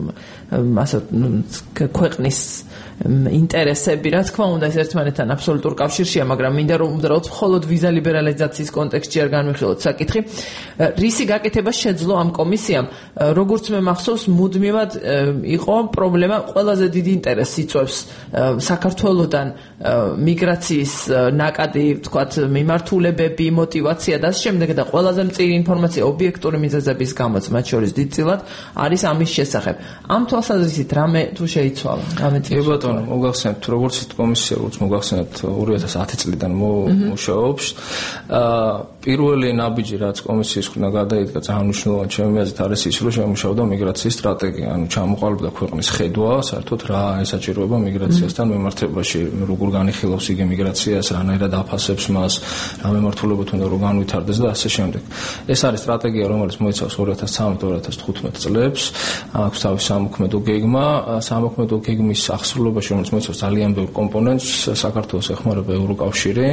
ასე ქვეყნის ინტერესები, რა თქმა უნდა, ეს ერთმანეთთან აბსოლუტურ კავშირშია, მაგრამ მინდა რომ უბრალოდ მხოლოდ ვიზა ლიბერალიზაციის კონტექსტში არ განვიხილოთ საკითხი. რისი გაკეთება შეძლო ამ კომისიამ, როგორც მე მახსოვს, მუდმივად იყო პრობლემა, ყველაზე დიდი ინტერესი იწვევს საქართველოსთან მიგრაციის ნაკადი, თქვათ, მიმართულებები, мотиваცია და ამ შემდეგ და ყველაზე მწირი ინფორმაცია ობიექტური მიზეზების გამოც, მათ შორის დიდწილად არის ამის შესახებ. ამ თვალსაზრისით რამე თუ შეიცვალა? რამე კი ბატონო, მოგახსენებთ, როგორც კომისია, როგორც მოგახსენებთ, ორი ათას ათი წლიდან მუშაობს. პირველი ნაბიჯი, რაც კომისიის მხრიდან გადაიდგა ძალიან მნიშვნელოვანი ჩემი აზრით არის ის, რომ შემუშავდა მიგრაციის სტრატეგია, ანუ ჩამოყალიბდა ქვეყნის ხედვა, საერთოდ რა ესაჭიროება მიგრაციასთან მიმართებაში, როგორ განიხილავს იგი მიგრაციას, რანაირად აფასებს მას, რა მიმართულებით უნდა რომ განვითარდეს და ასე შემდეგ. ეს არის სტრატეგია, რომელიც მოიცავს ორი ათას ცხრამეტ ორი ათას თხუთმეტ წლებს, აქვს თავის სამოქმედო გეგმა, სამოქმედო გეგმის აღსრულებაში, რომელიც მოიცავს ძალიან ბევრ კომპონენტს, საქართველოს ეხმარება ევროკავშირი,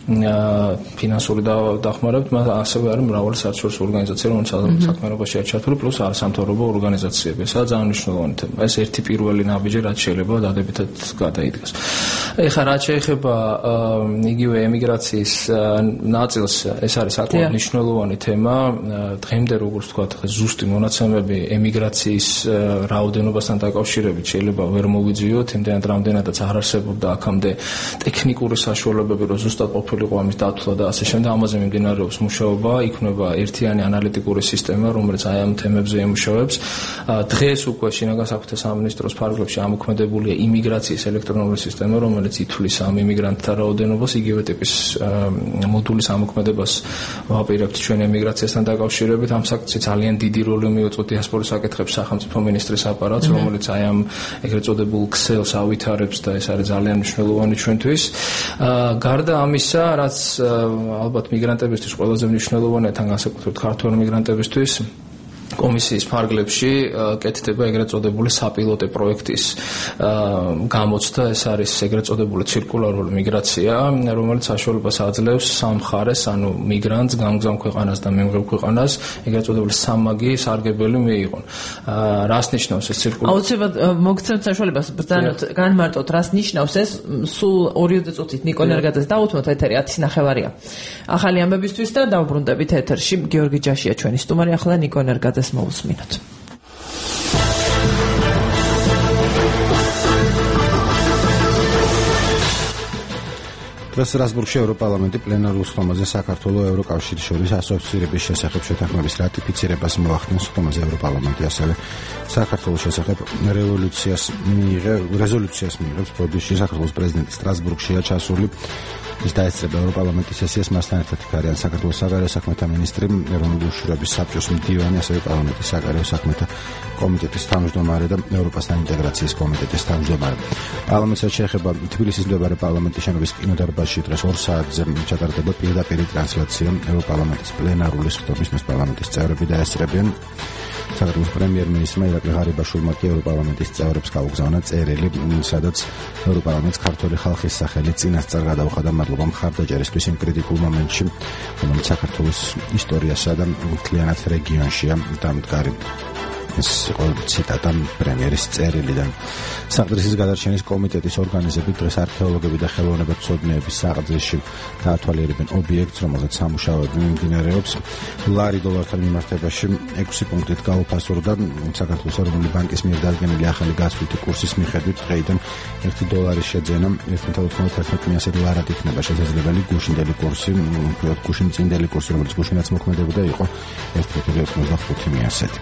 ფინანსური დახმარებით, ასევე არის მრავალი საერთაშორისო ორგანიზაცია, რომელიც საქმიანობაშია ჩართული, პლუს არასამთავრობო ორგანიზაციები. ესაა ძალიან მნიშვნელოვანი თემა. ეს ერთი პირველი ნაბიჯი, რაც შეიძლება დადებითად გადაიდგას. ეხლა რაც შეეხება იგივე ემიგრაციის ნაწილს, ეს არის საკმაოდ მნიშვნელოვანი თემა. დღემდე როგორც ვთქვათ, ზუსტი მონაცემები ემიგრაციის რაოდენობასთან დაკავშირებით შეიძლება ვერ მოვიძიოთ, იმდენად რამდენადაც არ არსებობდა აქამდე ტექნიკური საშუალებები, რომ ზუსტად ყოფილიყო ამის დათვლა და ასე შემდეგ. ამაზე მიმდინარეობს მუშაობა, იქნება ერთიანი ანალიტიკური სისტემა, რომელიც აი ამ თემებზე ემუშავებს. დღეს უკვე შინაგან საქმეთა სამინისტროს ფარგლებში ამოქმედებულია იმიგრაციის ელექტრონული სისტემა, რომელიც ითვლის ამ იმიგრანტთა რაოდენობას, იგივე ტიპის მოდულის ამოქმედებას ვაპირებთ ჩვენ ემიგრაციასთან დაკავშირებით. ამ საკითხში ძალიან დიდი როლი მიუძღვა დიასპორის საკითხებს სახელმწიფო მინისტრის აპარატს, რომელიც აი ამ ეგრეთ წოდებულ ქსელს ავითარებს და ეს არის ძალიან მნიშვნელოვანი ჩვენთვის. გარდა ამისა, რაც ალბათ მიგრანტებისთვის ყველაზე მნიშვნელოვანია, თან განსაკუთრებით ქართველ მიგრანტებისთვის, კომისიის ფარგლებში კეთდება ეგრეთ წოდებული საპილოტე პროექტის გამოცდა. ეს არის ეგრეთ წოდებული ცირკულარული მიგრაცია, რომელიც საშუალებას აძლევს სამ მხარეს, ანუ მიგრანტს, გამგზავნ ქვეყანას და მიმღებ ქვეყანას, ეგრეთ წოდებული სამმაგი სარგებელი მიიღონ. რას ნიშნავს ეს ცირკულარული? აუცილებლად მოგცემთ საშუალებას ბრძანოთ, განმარტოთ, რას ნიშნავს ეს. სულ ორი წუთით ნიკო ნერგაძეს დაუთმოთ ეთერი ათი ნახევარია. ახალი ამბებისთვის და დავბრუნდებით ეთერში. გიორგი ჯაშია ჩვენი სტუმარი, ახლა ნიკო ნერგაძე მოусმინოთ. სტრასბურგში ევროპარლამენტი პლენარულ სხდომაზე საქართველოს ევროკავშირის შორის ასოცირების შესახებ შეთანხმების რატიფიცირებას მოახდენს. სხდომაზე ევროპარლამენტი ასევე საქართველოს შესახებ რევოლუციას მიიღე რეზოლუციას მიიღებს. პროდიუსერი საქართველოს პრეზიდენტი სტრასბურგშია ჩასული. ის დაესწრება ევროპარლამენტის სესიას, მასთან ერთად იქ არიან საქართველოს საგარეო საქმეთა მინისტრი, ეროვნული უშუალოების საბჭოს მდივანი, ასევე პარლამენტის საგარეო საქმეთა კომიტეტის თავმჯდომარე და ევროპასთან ინტეგრაციის კომიტეტის თავმჯდომარე. პარლამენტს შეეხება თბილისის მდებარე პარლამენტის შენობის კინოდარბაზში დღეს ორ საათზე ჩატარდება პირდაპირ ტრანსლაცია ევროპარლამენტის პლენარული სხდომის, მას პარლამენტის წევრები დაესწრებიან. საქართველოს პრემიერ-მინისტრმა ირაკლი ღარიბაშვილმა კი ევროპარლამენტის წევრებს გაუგზავნა წერილი, სადაც ევროპარლამენტს ქართული ხალხის სახელი წინასწარ გადაუხადა და მადლობა მხარდაჭერისთვის იმ კრიტიკულ მომენტში, რომელიც საქართველოს ისტორიასა და მთლიანად რეგიონშია დამდგარი. ეს იყო ციტატა პრემიერის წერილიდან. საყდრისის გადარჩენის კომიტეტის ორგანიზებით დღეს არქეოლოგები და ხელოვნებაცოდნეების საყდრისში დაათვალიერებენ ობიექტს, რომელზეც სამუშაოები მიმდინარეობს. ლარი დოლართან მიმართებაში ექვსი პუნქტით გაუფასურდა. საქართველოს ეროვნული ბანკის მიერ დადგენილი ახალი გაზრდილი კურსის მიხედვით დღეიდან ერთი დოლარის შეძენა ერთი ნული ოცდაათი მიასეთი ლარად იქნება შესაძლებელი. გუშინდელი კურსი, უბრალოდ გუშინწინდელი კურსი, რომელიც გუშინაც მოქმედებოდა, იყო ერთი ნული ოცდახუთი მიასეთი.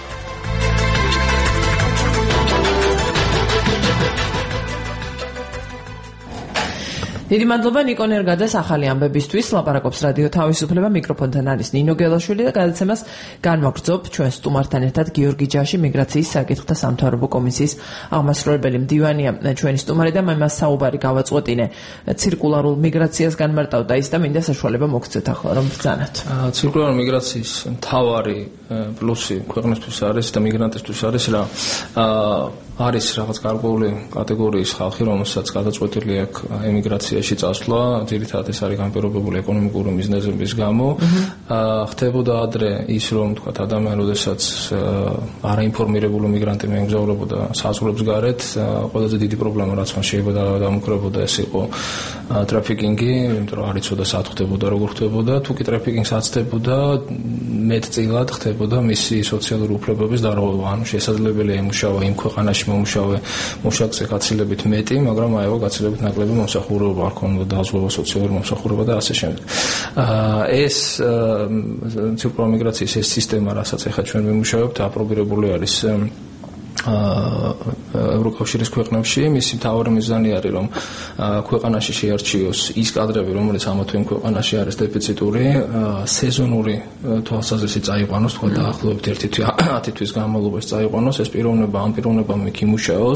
დიდი მადლობა ნიკო ნერგაძეს ახალი ამბებისთვის. ლაპარაკობს რადიო თავისუფლება, მიკროფონთან არის ნინო გელაშვილი და გადაცემას განვაგრძობ ჩვენ სტუმართან ერთად გიორგი ჯაში, მიგრაციის საკითხთა სამთავრობო კომისიის აღმასრულებელი მდივანია ჩვენი სტუმარი და მე მას საუბარი გავაწყვეტინე ცირკულარულ მიგრაციას განმარტავდა ის და მინდა საშუალება მოგცეთ ახლა რომ ბრძანოთ. ცირკულარული მიგრაციის მთავარი პლუსი ქვეყნისთვის არის და მიგრანტისთვის არის რა არის რაღაც გარკვეული კატეგორიის ხალხი, რომელსაც გადაწყვეტილი აქვს ემიგრაციაში წასვლა, ძირითადად ეს არის განპირობებული ეკონომიკური მიზნების გამო. ხდებოდა ადრე ის, რომ თქვათ ადამიანი, როდესაც არაინფორმირებული მიგრანტი მიემგზავრებოდა საზღვრებს გარეთ, ყველაზე დიდი პრობლემა რაც მას შეიძლება დამოკრებოდა, ეს იყო ტრაფიკინგი, იმიტომ რომ არ იცოდა სად ხდებოდა, როგორ ხდებოდა. თუ კი ტრაფიკინგს აცდებოდა, მეტწილად ხდებოდა მისი სოციალური უფლებების დარღვევა, ანუ შესაძლებელია ემუშავა იმ ქვეყანაში მომუშავე მუშაკზე გაცილებით მეტი, მაგრამ აევა გაცილებით ნაკლები მომსახურება არ ქონდა დაზღვევა, სოციალური მომსახურება და ასე შემდეგ. ეს ცირკულარული მიგრაციის ეს სისტემა, რასაც ახლა ჩვენ ვიმუშავებთ, აპრობირებული არის ევროკავშირის ქვეყნებში მისი მთავარი მიზანი არის რომ ქვეყანაში შეარჩიოს ის კადრები რომელიც ამა თუ იმ ქვეყანაში არის დეფიციტური სეზონური თვალსაზრისით წაიყვანოს თქვა დაახლოებით ერთი თვე ათი თვის განმავლობაში წაიყვანოს ეს პიროვნება ამ პიროვნებამ იქ იმუშაოს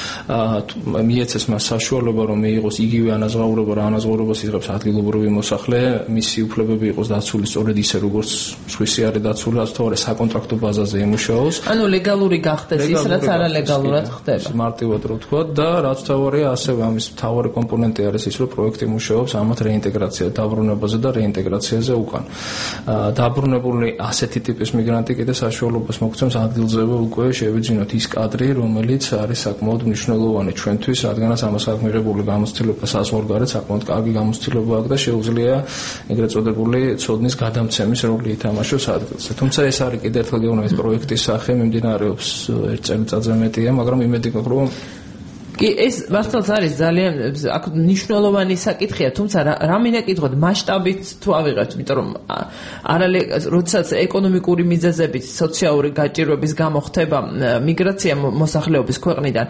მიეცეს მას საშუალება რომ მიიღოს იგივე ანაზღაურება რა ანაზღაურებას იღებს ადგილობრივი მოსახლე მისი უფლებები იყოს დაცული სწორედ ისე როგორც სხვისი არის დაცული რაც თორე საკონტრაქტო ბაზაზე იმუშაოს ანუ ლეგალური გახდეს ის რაც არალეგალურად ხდება მარტივად რო ვთქვა და რაც თავარია ასევე ამის თავარი კომპონენტი არის ის რომ პროექტი მუშაობს ამათ რეინტეგრაცია დაბრუნებაზე და რეინტეგრაციაზე უკან დაბრუნებული ასეთი ტიპის მიგრანტი კიდე საშუალებას მოგცემს ადგილზევე უკვე შევიძინოთ ის კადრი რომელიც არის საკმაოდ მნიშვნელოვანი ჩვენთვის რადგანაც ამას აქვს მიღებული გამოცდილება საზღვარგარეთ საკმაოდ კარგი გამოცდილება აქვს და შეუძლია ეგრეთ წოდებული ცოდნის გადამცემის როლი ითამაშოს ადგილზე თუმცა ეს არის კიდე ერთხელ გეუბნებით პროექტის სახე მიმდინარეობს ერთ წელიწადზე მეტია მაგრამ იმედი გაქვს რომ კი ეს მართლაც არის ძალიან აქ მნიშვნელოვანი საკითხია თუმცა რა მინდა კითხოთ მასშტაბით თუ ავიღებთ იმიტომ რომ არალე როდესაც ეკონომიკური მიზეზებით სოციალური გაჭირვების გამო ხდება მიგრაცია მოსახლეობის ქვეყნიდან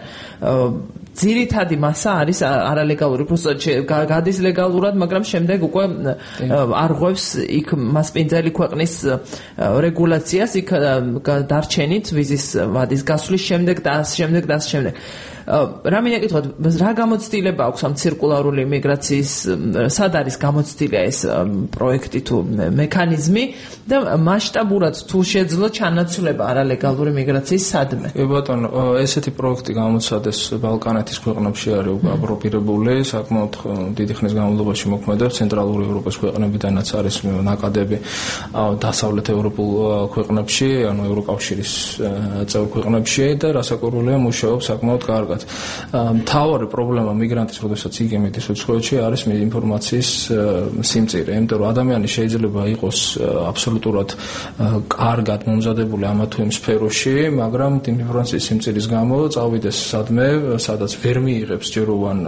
ძირითადი მასა არის არალეგალური პროცესი გადის ლეგალურად მაგრამ შემდეგ უკვე არ ღვევს იქ მასპინძელი ქვეყნის რეგულაციას იქ დარჩენით ვიზის ვადის გასვლის შემდეგ და შემდეგ და შემდეგ რა მინდა კითხოთ რა გამოცდილება აქვს ამ ცირკულარული მიგრაციის სად არის გამოცდილი ეს პროექტი თუ მექანიზმი და მასშტაბურად თუ შეძლო ჩანაცვლება არალეგალური მიგრაციის სადმე კი ბატონო ესეთი პროექტი გამოცადეს ბალკანეთის ქვეყნებში არის უკვე აპრობირებული საკმაოდ დიდი ხნის განმავლობაში მოქმედებს ცენტრალური ევროპის ქვეყნებიდანაც არის ნაკადები დასავლეთ ევროპულ ქვეყნებში ანუ ევროკავშირის წევრ ქვეყნებში და რასაკვირველია მუშაობს საკმაოდ კარგად მთავარი პრობლემა მიგრანტის როდესაც იგი მიდის უცხოეთში არის ინფორმაციის სიმწირე იმიტომ რომ ადამიანი შეიძლება იყოს აბსოლუტურად კარგად მომზადებული ამა თუ იმ სფეროში მაგრამ ინფორმაციის სიმწირის გამო წავიდეს სადმე სადაც ვერ მიიღებს ჯეროვან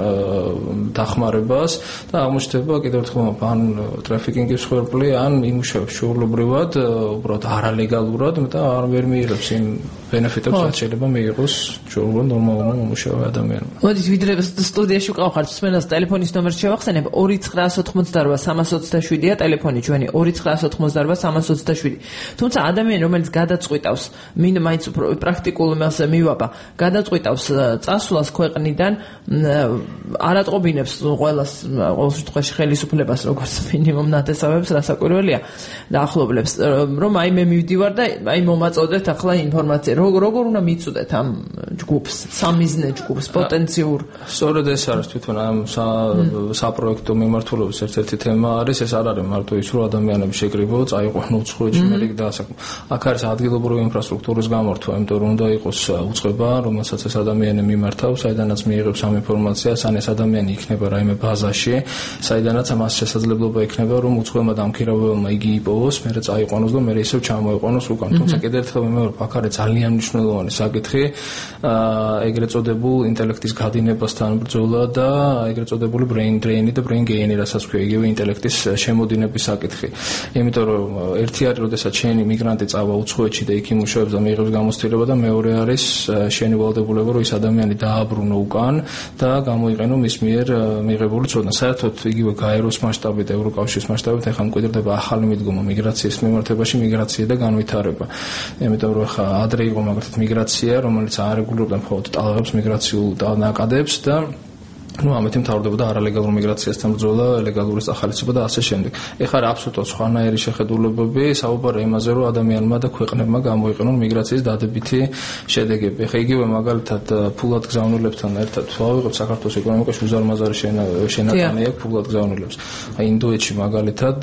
დახმარებას და აღმოჩნდება კიდევ ერთხელ ან ტრაფიკინგის ხერხი ან იმუშავებს შეურულებლად უბრალოდ არალეგალურად და არ ვერ მიიღებს იმ ბენეფიტებს რაც შეიძლება მიიღოს ჯეროვან ნორმალურ მუშაობ ადამიანმა. მოდით ვიდრე სტუდიაში ვყავხართ მსმენელს ტელეფონის ნომერს შევახსენებ ორი ცხრა ოცდაოთხმოცდაორვა სამას ოცდაშვიდია ტელეფონი ჩვენი ორი ცხრა ოცდაოთხმოცდაორვა სამას ოცდაშვიდი. თუმცა ადამიანი რომელიც გადაწყვიტავს მინ მაინც პრაქტიკულ მასზე მივაბა გადაწყვიტავს წასვლას ქვეყნიდან არატყობინებს ყველას ყოველ შემთხვევაში ხელისუფლებას როგორც მინიმუმ ნათესავებს რასაკვირველია და ახლობლებს რომ აი მე მივდივარ და აი მომაწოდეთ ახლა ინფორმაცია როგორ უნდა მიწუდეთ ამ ჯგუფს სამიზნე ჯგუფს პოტენციურ სწორედ ეს არის თვითონ ამ საპროექტო მიმართულების ერთ-ერთი თემა არის ეს არ არის მარტო ის რომ ადამიანები შეკრიბო წაიყვანო უცხოეთში მე რიგ დაასაკმო აქ არის ადგილობრივი ინფრასტრუქტურის გამართვა იმიტომ რომ უნდა იყოს უწყება რომელსაც ეს ადამიანი მიმართავს საიდანაც მიიღებს ამ ინფორმაციას ან ეს ადამიანი იქნება რაიმე ბაზაში საიდანაც ამას შესაძლებლობა იქნება რომ უცხოელმა დამქირავებელმა იგი იპოვოს მე წაიყვანოს და მე ისევ ჩამოიყვანოს უკან თუმცა კიდევ ერთხელ მე აქ არის ძალიან მნიშვნელოვანი საკითხი ეგრეთ წოდებულ ინტელექტის გადინებასთან ბრძოლა და ეგრეთ წოდებული brain drain-ი და brain gain-ი რასაც ქვია იგივე ინტელექტის შემოდინების საკითხი. იმიტომ რომ ერთი არის როდესაც შენი მიგრანტი წავა უცხოეთში და იქ იმუშავებს და მიიღებს გამოცდილება და მეორე არის შენი ვალდებულება რომ ის ადამიანი დააბრუნო უკან და გამოიყენო მის მიერ მიღებული ცოდნა. საერთოდ იგივე გაეროს მასშტაბით და ევროკავშირის მასშტაბით ახლა მკვიდრდება ახალი მიდგომა მიგრაციის მიმართებაში მიგრაცია და განვითარება. იმიტომ რომ ახლა ადრე იყო მაგალითად მიგრაცია რომელიც არეგულირებდა მხოლოდ ტალღებს მიგრაციულ ნაკადებს და ну ამიტომ თავდება არალეგალურ მიგრაციასთან ბრძოლა, ლეგალურის ახალისება და ასე შემდეგ. ეხლა რა აბსოლუტურად სხვანაირი შეხედულებები, საუბარია იმაზე, რომ ადამიანმა და ქვეყნებმა გამოიყენონ მიგრაციის დადებითი შედეგები. ეხლა იგივე მაგალითად ფულად გზავნილებთან ერთად ვავიღებ საქართველოს ეკონომიკაში უზარმაზარი შენატანი აქვს ფულად გზავნილებს. აი ინდოეთში მაგალითად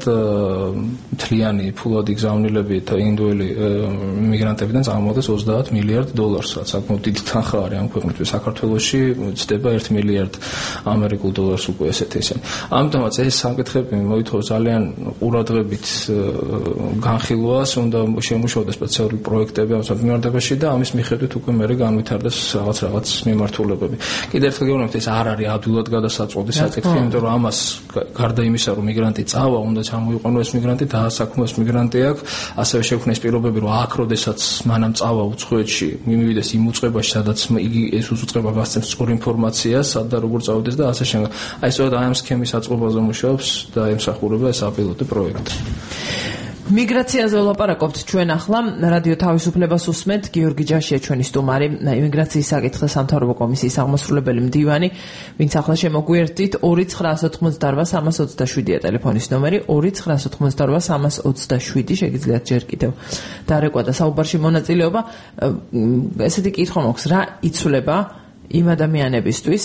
მთლიანი ფულადი გზავნილებით ინდოელი მიგრანტებიდან წარმოადგენს ოცდაათ მილიარდ დოლარს, რაც საკმაოდ დიდი თანხა არის ამ ქვეყნისთვის. საქართველოში ცდება ერთ მილიარდ ამერიკულ დოლარს უკვე ესეთი ისე. ამიტომაც ეს საკითხები მოითხოვს ძალიან ყურადღებით განხილვას, უნდა შემუშავდეს სპეციალური პროექტები ამ მიმართებაში და ამის მიხედვით უკვე მე განვითარდეს რაღაც რაღაც მიმართულებები. კიდევ ერთხელ გეუბნებთ, ეს არ არის ადვილად გადასაწყვეტი საკითხი, იმიტომ რომ ამას გარდა იმისა, რომ მიგრანტი წავა, უნდა ჩამოიყვანოს ეს მიგრანტი, დაასაქმოს მიგრანტი აქვს, ასევე შექმნეს პირობები, რომ აქ როდესაც მანამ წავა უცხოეთში, მივიდეს იმ უწყებაში, სადაც იგი ეს უწყება გასცემს სწორ ინფორმაციას, სად და როგორ წავიდეს და ასე შემდეგ. აი სწორედ აი ამ სქემის აწყობაზე მუშაობს და ემსახურება ეს აპილოტი პროექტი. მიგრაციაზე ვლაპარაკობთ ჩვენ ახლა რადიო თავისუფლებას უსმენთ გიორგი ჯაშია ჩვენი სტუმარი იმიგრაციის საკითხზე სამთავრობო კომისიის აღმასრულებელი მდივანი ვინც ახლა შემოგვიერთდით ორი ცხრა ოთხმოცდაორვა სამას ოცდაშვიდია ტელეფონის ნომერი ორი ცხრა ოთხმოცდაორვა სამას ოცდაშვიდი შეგიძლიათ ჯერ კიდევ დარეკვა და საუბარში მონაწილეობა ესეთი კითხვა მაქვს რა იცვლება იმ ადამიანებისთვის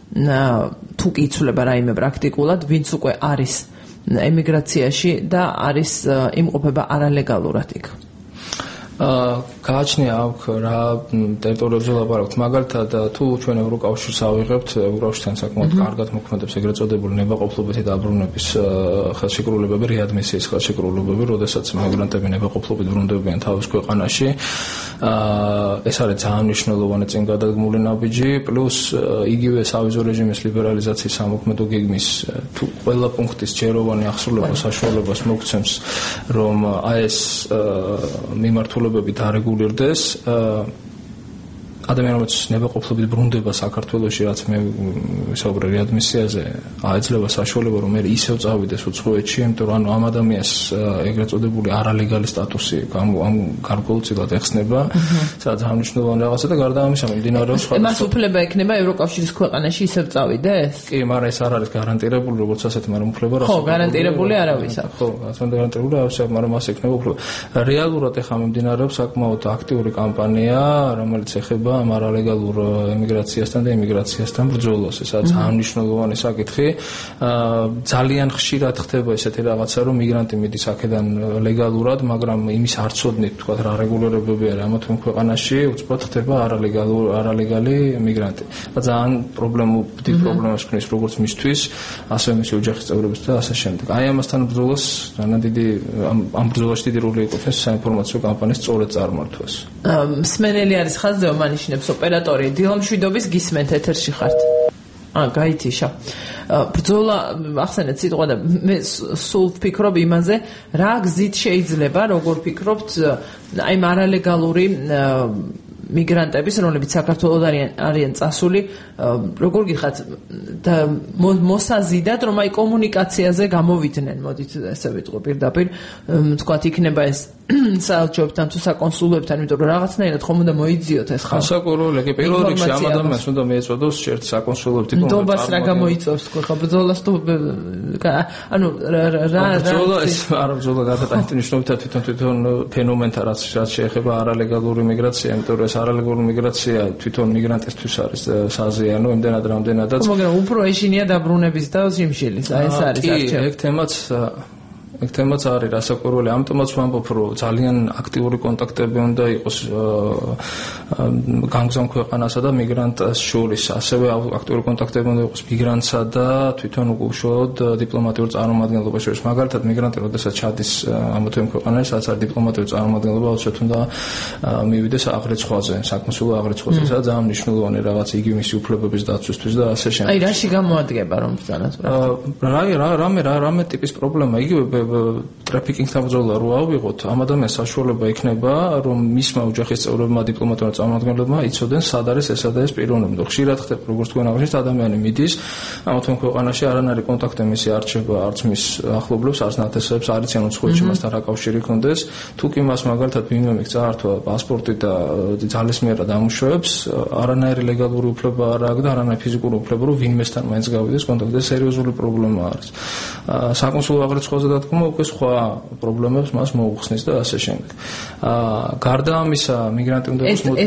თუ კი იცვლება რაიმე პრაქტიკულად ვინც უკვე არის ემიგრაციაში და არის იმყოფება არალეგალურად იქ. გააჩნია აქვს რა ტერიტორიებზე ლაპარაკობთ მაგალითად თუ ჩვენ ევროკავშირს ავიღებთ ევროკავშირთან საკმაოდ კარგად მოქმედებს ეგრეთ წოდებული ნებაყოფლობითი დაბრუნების ხელშეკრულებები რეადმისიის ხელშეკრულებები როდესაც მიგრანტები ნებაყოფლობით ბრუნდებიან თავის ქვეყანაში ეს არის ძალიან მნიშვნელოვანი წინ გადადგმული ნაბიჯი პლუს იგივე სავიზო რეჟიმის ლიბერალიზაციის სამოქმედო გეგმის თუ ყველა პუნქტის ჯეროვანი აღსრულება საშუალებას მოგცემს რომ აი ეს მიმართულებები დარეგულირდეს ადამიანებს ნებაყოფლობით ბრუნდება საქართველოში რაც მე ვისაუბრე რეადმისიაზე აეძლევა საშუალება რომ მე ისევ წავიდეს უცხოეთში იმიტომ რომ ანუ ამ ადამიანს ეგრეთ წოდებული არალეგალი სტატუსი ამ გარკვეულწილად ეხსნება სადაც აღნიშნულოვანი რაღაცა და გარდა ამისა მიმდინარეობს სხვა მას უფლება ექნება ევროკავშირის ქვეყანაში ისევ წავიდეს კი მაგრამ ეს არ არის გარანტირებული როგორც ასეთი მაგრამ უფლება რა ხო გარანტირებული არავის აქვს ხო ასე გარანტირებული არავის აქვს მაგრამ მას ექნება უფლება რეალურად ეხლა მიმდინარეობს საკმაოდ აქტიური კამპანია რომელიც ეხება ამ არალეგალურ ემიგრაციასთან და იმიგრაციასთან ბრძოლას. ეს არის აღნიშნულოვანი საკითხი. ძალიან ხშირად ხდება ესეთი რაღაცა, რომ მიგრანტი მიდის აქედან ლეგალურად, მაგრამ იმის არ ცოდნით, თქვა რა რეგულირებები არის ამა თუ იმ ქვეყანაში, უცბად ხდება არალეგალურ არალეგალი მიგრანტი. და ძალიან პრობლემო დიდ პრობლემას ქნის როგორც მისთვის, ასევე მისი ოჯახის წევრების და ასე შემდეგ. აი ამასთან ბრძოლას ძალიან დიდი ამ ბრძოლაში დიდი როლი ეკუთვნის საინფორმაციო კამპანიის სწორად წარმართვას. მსმენელი არის ხაზზე მანიშნებს ოპერატორი დილამშვიდობის გისმენთ ეთერში ხართ. აა გაითიშა. ბრძოლა ახსენეთ სიტყვა და მე სულ ვფიქრობ იმაზე რა გზით შეიძლება როგორ ფიქრობთ აი არალეგალური მიგრანტების რომლებიც საქართველოს არიან არიან წასული როგორ გიხართ და მოსაზიდად რომ აი კომუნიკაციაზე გამოვიდნენ მოდით ესე ვიტყვი პირდაპირ თქვათ იქნება ეს საელჩოებთან თუ საკონსულოებთან იმიტომ რომ რაღაცნაირად ხომ უნდა მოიძიოთ ეს ხალხი საკურველი კი პირველ რიგში ამ ადამიანს უნდა მიეწოდოს ერთ საკონსულოებ დიპლომატს დობას რა გამოიწევს ხო ბრძოლას თუ ანუ რა რა ბრძოლა ეს არ ბრძოლა გადატანიშნულთა თვითონ თვითონ ფენომენთან რაც შეეხება არალეგალური მიგრაცია იმიტომ რომ ეს არალეგალური მიგრაცია თვითონ მიგრანტისთვის არის საზიანო იმდენად რამდენადაც მაგრამ უფრო ეშინია დაბრუნების და შიმშილის აი ეს არის არჩევანი კი ეგ თემაც ეგ თემაც არის რასაკვირველი ამიტომაც ვამბობ რომ ძალიან აქტიური კონტაქტები უნდა იყოს გამგზავნ ქვეყანასა და მიგრანტს შორის ასევე აქტიური კონტაქტები უნდა იყოს მიგრანტსა და თვითონ უშუალოდ დიპლომატიურ წარმომადგენლობას შორის მაგალითად მიგრანტი როდესაც ჩადის ამ თუ იმ ქვეყანაში სადაც არის დიპლომატიური წარმომადგენლობა აუცილებლად უნდა მივიდეს აღრიცხვაზე საკონსულო აღრიცხვაზე სადაც ძალიან მნიშვნელოვანი რაღაც იგი მისი უფლებების დაცვისთვის და ასე შემდეგ აი რაში გამოადგება რომ ბრძანას რა რა რამე რა რამე ტიპის პრობლემა იგივე ტრაფიკინგთან ბრძოლა რო ავიღოთ ამ ადამიანს საშუალება იქნება რომ მისმა ოჯახის წევრებმა დიპლომატიურ წარმომადგენლებმა იცოდნენ სად არის ესა და ეს პიროვნები და ხშირად ხდება როგორც თქვენ აღნიშნეთ ადამიანი მიდის ამ თუ ქვეყანაში არანაირი კონტაქტი მისი არ რჩება არც მის ახლობლებს არც ნათესავებს არ იციან უცხოეთში მასთან რა კავშირი ქონდეს თუ კი მას მაგალითად ვინმე მიგწართვა პასპორტი და ძალისმიერად ამუშავებს არანაირი ლეგალური უფლება არ აქვს და არანაირი ფიზიკური უფლება რომ ვინმესთან მაინც გავიდეს კონტაქტი და სერიოზული პრობლემა არის საკონსულო აღრიცხვაზე და უკვე სხვა პრობლემებს მას მოუხსნის და ასე შემდეგ. აა გარდა ამისა, მიგრანტი უნდა იყოს მოდით.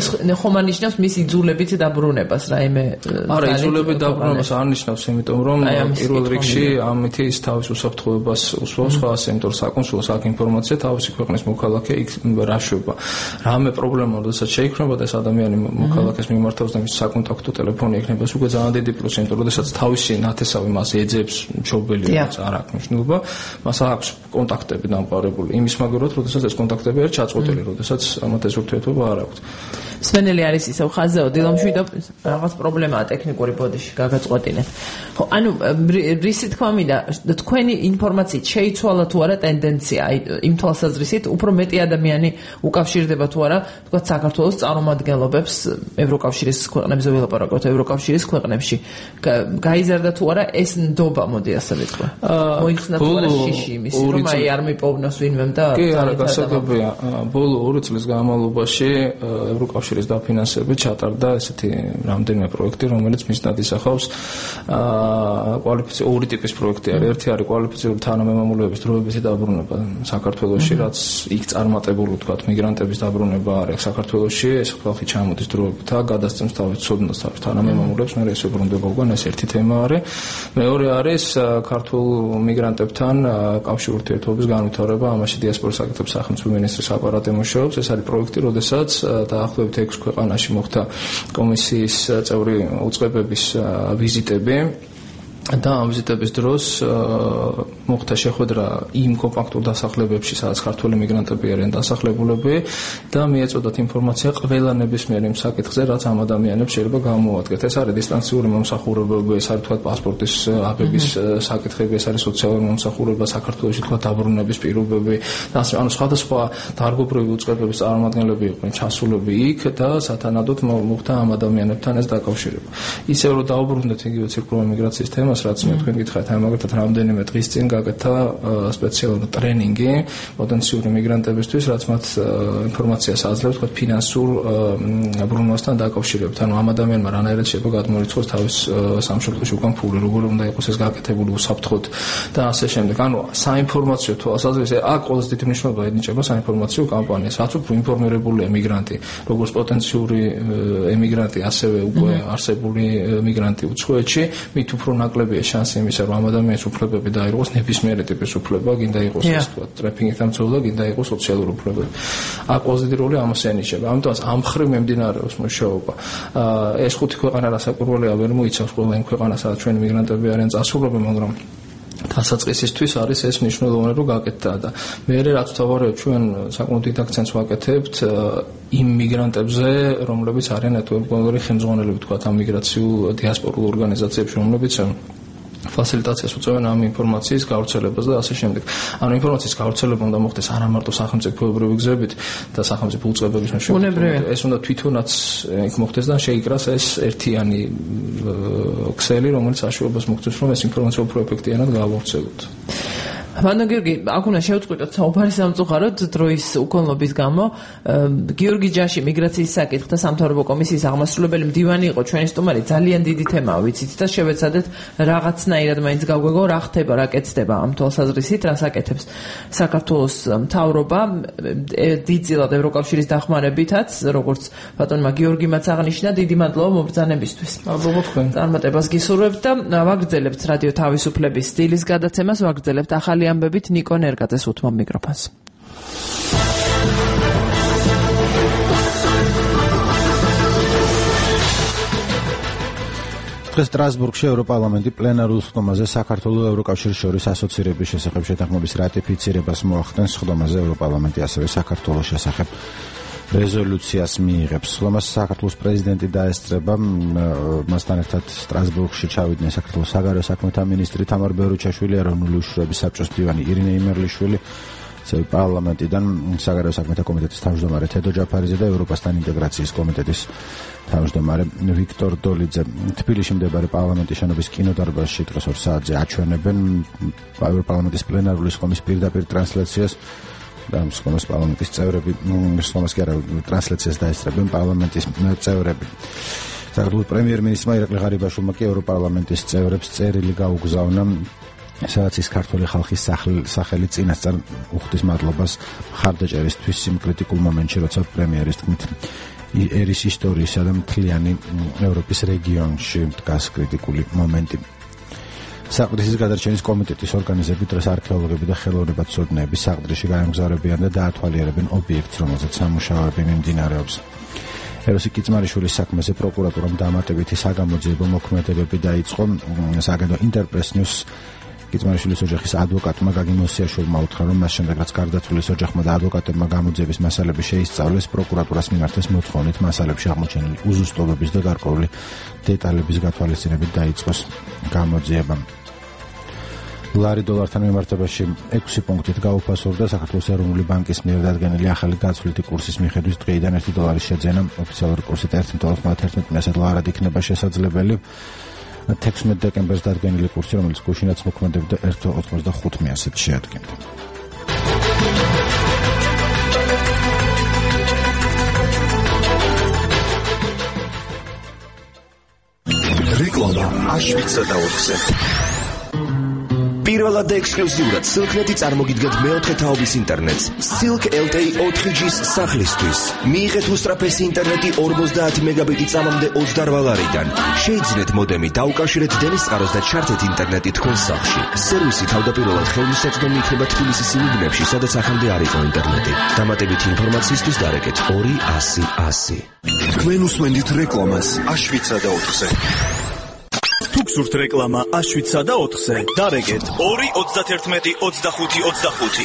ეს ხომ არ ნიშნავს მის იძულებით დაბრუნებას რაიმე არა იძულებით დაბრუნებას არ ნიშნავს იმიტომ რომ პირველ რიგში ამითი ის თავის უსაფრთხოებას უსვავს ხას იმიტომ რომ საკონსულო საკ ინფორმაცია თავისი ქვეყნის მოქალაქე იქ რაშვება რამე პრობლემა როდესაც შეიქმნება და ეს ადამიანი მოქალაქეს მიმართავს და მის საკონტაქტო ტელეფონი ექნება უკვე ძალიან დიდი პლუსი იმიტომ რომ როდესაც თავისი ნათესავი მას ეძებს მშობელი რაც არ აქვს მნიშვნელობა მას აქვს კონტაქტები დამყარებული იმის მაგალითად როდესაც ეს კონტაქტები არ ჩაწყვეტილი როდესაც ამათ ეს ურთიერთობა არ აქვს სვენელი არის ისევ ხაზეო დილომშვიდობ რაღაც პრობლემაა ტექნიკური ბოდიში გაგაწყვეტინეთ ხო ანუ რისი თქმა მინდა თქვენი ინფორმაციით შეიცვალა თუ არა ტენდენცია იმ თვალსაზრისით უფრო მეტი ადამიანი უკავშირდება თუ არა თქვა საქართველოს წარმომადგენლობებს ევროკავშირის ქვეყნებზე ველაპარაკოთ ევროკავშირის ქვეყნებში გაიზარდა თუ არა ეს ნდობა მოდი ასე ვიტყვი მოიხსნა თუ არა შიში იმის რომ აი არ მიპოვნოს ვინმემ და კი არა გასაგებია ბოლო ორი წლის განმავლობაში ევროკავშირის დაფინანსებით ჩატარდა ესეთი რამდენიმე პროექტი რომელიც მისდად ისახავს კვალიფიციური ორი ტიპის პროექტი არის ერთი არის კვალიფიციური თანამემამულეების დროებითი დაბრუნება საქართველოში რაც იქ წარმატებული თქვა მიგრანტების დაბრუნება არის საქართველოში ეს ხალხი ჩამოდის დროებით გადასცემს თავის ცოდნას თავის თანამემამულეებს მე ეს უბრუნდება უკვე ეს ერთი თემა არის მეორე არის ქართულ მიგრანტებთან კავშირი ურთიერთობის განვითარება ამაში დიასპორის საკითხების სახელმწიფო მინისტრის აპარატი მუშაობს ეს არის პროექტი როდესაც დაახლოებით ექვს ქვეყანაში მოხდა კომისიის წევრი უწყებების ვიზიტები და ამ ვიზიტების დროს მოხდა შეხვედრა იმ კომპაქტურ დასახლებებში, სადაც ქართული მიგრანტები არიან დასახლებულები და მიეწოდათ ინფორმაცია ყველა ნებისმიერ იმ საკითხზე, რაც ამ ადამიანებს შეიძლება გამოუადგეთ. ეს არის დისტანციური მომსახურებები, ეს არის თქვა პასპორტის აბების საკითხები, ეს არის სოციალური მომსახურება, საქართველოში თქვა დაბრუნების პირობები და ასე ანუ სხვადასხვა დარგობრივი უწყებების წარმომადგენლები იყვნენ ჩასულები იქ და სათანადოდ მოხდა ამ ადამიანებთან ეს დაკავშირება. ისე რომ დაუბრუნდეთ იგივე ცირკულარული მიგრაციის თემას, რაც მე თქვენ გითხარით, აი მაგალითად რამდენიმე დღის წინ გაკეთა სპეციალური ტრენინგი პოტენციური მიგრანტებისთვის, რაც მათ ინფორმაციას აძლევს თქვა ფინანსურ ბრუნვასთან დაკავშირებით. ანუ ამ ადამიანმა რანაირად შეიძლება გადმორიცხოს თავის სამშობლოში უკან ფული, როგორ უნდა იყოს ეს გაკეთებული უსაფრთხოდ და ასე შემდეგ. ანუ საინფორმაციო თვალსაზრისით აქ ყველაზე დიდი მნიშვნელობა ენიჭება საინფორმაციო კამპანიას, რაც უფრო ინფორმირებულია მიგრანტი, როგორც პოტენციური ემიგრანტი, ასევე უკვე არსებული მიგრანტი უცხოეთში, მით უფრო ნაკლებია შანსი იმისა, რომ ამ ადამიანის უფლებები დაიღოს ნებისმიერი ტიპის უფლება, გინდა იყოს ეს თქვა ტრაფიკინგთან მცველობა, გინდა იყოს სოციალური უფლებები. აქ ყველაზე დიდი როლი ამას ენიჭება. ამიტომ ამ მხრივ მიმდინარეობს მუშაობა. ეს ხუთი ქვეყანა რასაკვირველია ვერ მოიცავს ყველა იმ ქვეყანას, სადაც ჩვენი მიგრანტები არიან წასულები, მაგრამ დასაწყისისთვის არის ეს მნიშვნელოვანი რომ გაკეთდა და მე რაც თავარია ჩვენ საკმაოდ დიდ აქცენტს ვაკეთებთ იმ მიგრანტებზე, რომლებიც არიან ეთნოგრაფიული ხელმძღვანელები თქვა ამ მიგრაციულ დიასპორულ ორგანიზაციებში, რომლებიც ფასილიტაციას უწევენ ამ ინფორმაციის გავრცელებას და ასე შემდეგ. ანუ ინფორმაციის გავრცელება უნდა მოხდეს არა მარტო სახელმწიფოებრივი გზებით და სახელმწიფო უწყებების მეშვეობით. ეს უნდა თვითონაც იქ მოხდეს და შეიკრას ეს ერთიანი ქსელი, რომელიც საშუალებას მოგცემს, რომ ეს ინფორმაცია უფრო ეფექტიანად გავავრცელოთ. მანდ გიორგი, აქ უნდა შევწყვიტოთ საუბარი სამწუხაროდ დროის უკოლნობის გამო. გიორგი ჯაში მიგრაციის საკითხთა სამთავრობო კომისიის აღმასრულებელი მდივანი იყო ჩვენი სტუმარი, ძალიან დიდი თემაა, ვიცით და შევეცადეთ რაღაცნაირად მაინც გავგვეგო რა ხდება, რა კეთდება ამ თვალსაზრისით, რას აკეთებს საქართველოს მთავრობა დიდწილად ევროკავშირის დახმარებითაც, როგორც ბატონმა გიორგიმაც აღნიშნა, დიდი მადლობა მობრძანებისთვის. მადლობა თქვენ. წარმატებას გისურვებთ და ვაგრძელებთ რადიო თავისუფლების სტილის გადაცემას, ვაგრძელებთ ახალი ამბებით ნიკო ნერგაძეს უთმობ მიკროფონს. დღეს სტრასბურგში ევროპარლამენტი პლენარულ სხდომაზე საქართველოს ევროკავშირის შორის ასოცირების შესახებ შეთანხმების რატიფიცირებას მოახდენს. სხდომაზე ევროპარლამენტი ასევე საქართველოს შესახებ რეზოლუციას მიიღებს. სხდომას საქართველოს პრეზიდენტი დაესწრება. მასთან ერთად სტრასბურგში ჩავიდნენ საქართველოს საგარეო საქმეთა მინისტრი თამარ ბერუჩაშვილი, ეროვნული უშუალოების საბჭოს მდივანი ირინე იმერლიშვილი, ასევე პარლამენტიდან საგარეო საქმეთა კომიტეტის თავმჯდომარე თედო ჯაფარიძე და ევროპასთან ინტეგრაციის კომიტეტის თავმჯდომარე ვიქტორ დოლიძე. თბილისში მდებარე პარლამენტის შენობის კინოდარბაზში დღეს ორ საათზე აჩვენებენ ევროპარლამენტის პლენარული სხდომის პირდაპირ ტრანსლაციას. და სხდომის პარლამენტის წევრები, სხდომას კი არა ტრანსლაციას დაესწრებენ პარლამენტის წევრები. საქართველოს პრემიერ-მინისტრმა ირაკლი ღარიბაშვილმა კი ევროპარლამენტის წევრებს წერილი გაუგზავნა, სადაც ის ქართული ხალხის სახელი წინასწარ უხდის მადლობას მხარდაჭერისთვის იმ კრიტიკულ მომენტში, როცა პრემიერის თქმით ერის ისტორიისა და მთლიანი ევროპის რეგიონში დგას კრიტიკული მომენტი. საყდრისის გადარჩენის კომიტეტის ორგანიზებით დღეს არქეოლოგები და ხელოვნებაცოდნეები საყდრისში გაემგზავრებიან და დაათვალიერებენ ობიექტს, რომელზეც სამუშაოები მიმდინარეობს. ეროსი კიწმარიშვილის საქმეზე პროკურატურამ დამატებითი საგამოძიებო მოქმედებები დაიწყო. სააგენტო ინტერპრეს ნიუს კიწმარიშვილის ოჯახის ადვოკატმა გაგი მოსიაშვილმა უთხრა, რომ მას შემდეგ, რაც გარდაცვლილის ოჯახმა და ადვოკატებმა გამოძიების მასალები შეისწავლეს, პროკურატურას მიმართეს მოთხოვნით მასალებში აღმოჩენილი უზუსტობების და გარკვეული დეტალების გათვალისწინებით დაიწყოს გამოძიება. ლარი დოლართან მიმართებაში ექვსი პუნქტით გაუფასურდა საქართველოს ეროვნული ბანკის მიერ დადგენილი ახალი გაცვლითი კურსის მიხედვით დღეიდან ერთი დოლარის შეძენა ოფიციალური კურსით ერთი ნული ერთმეტ მესად ლარად იქნება შესაძლებელი. თექვსმეტ დეკემბერს დადგენილი კურსი, რომელიც გუშინაც მოქმედებდა ერთი ოცდახუთ ასეთ შეადგენდა. რეკლამა აშვიცა და ოთხზე. პირველად და ექსკლუზიურად Silk.net-ი წარმოგიდგენთ მეოთხე თაობის ინტერნეტს Silk ელ ტე ი ოთხ ჯის სახლისთვის. მიიღეთ უსწრაფესი ინტერნეტი ორმოცდაათი მეგაბიტი წამამდე ოცდაოთხ ლარიდან. შეიძინეთ მოდემი, დაუკავშირეთ დენის წყაროს და ჩართეთ ინტერნეტი თქვენ სახლში. სერვისი თავდაპირველად ხელმისაწვდომი იქნება თბილისის იმ უბნებში, სადაც ახამდე არ იყო ინტერნეტი. დამატებითი ინფორმაციისთვის დარეკეთ ორი ასი ასი. თქვენ უსმენთ რეკლამას აშვიცა და ოთხზე. თუ გსურთ რეკლამა აშვიცა და ოთხზე, დარეკეთ ორი ოცდაათი ოცდახუთი ოცდახუთი.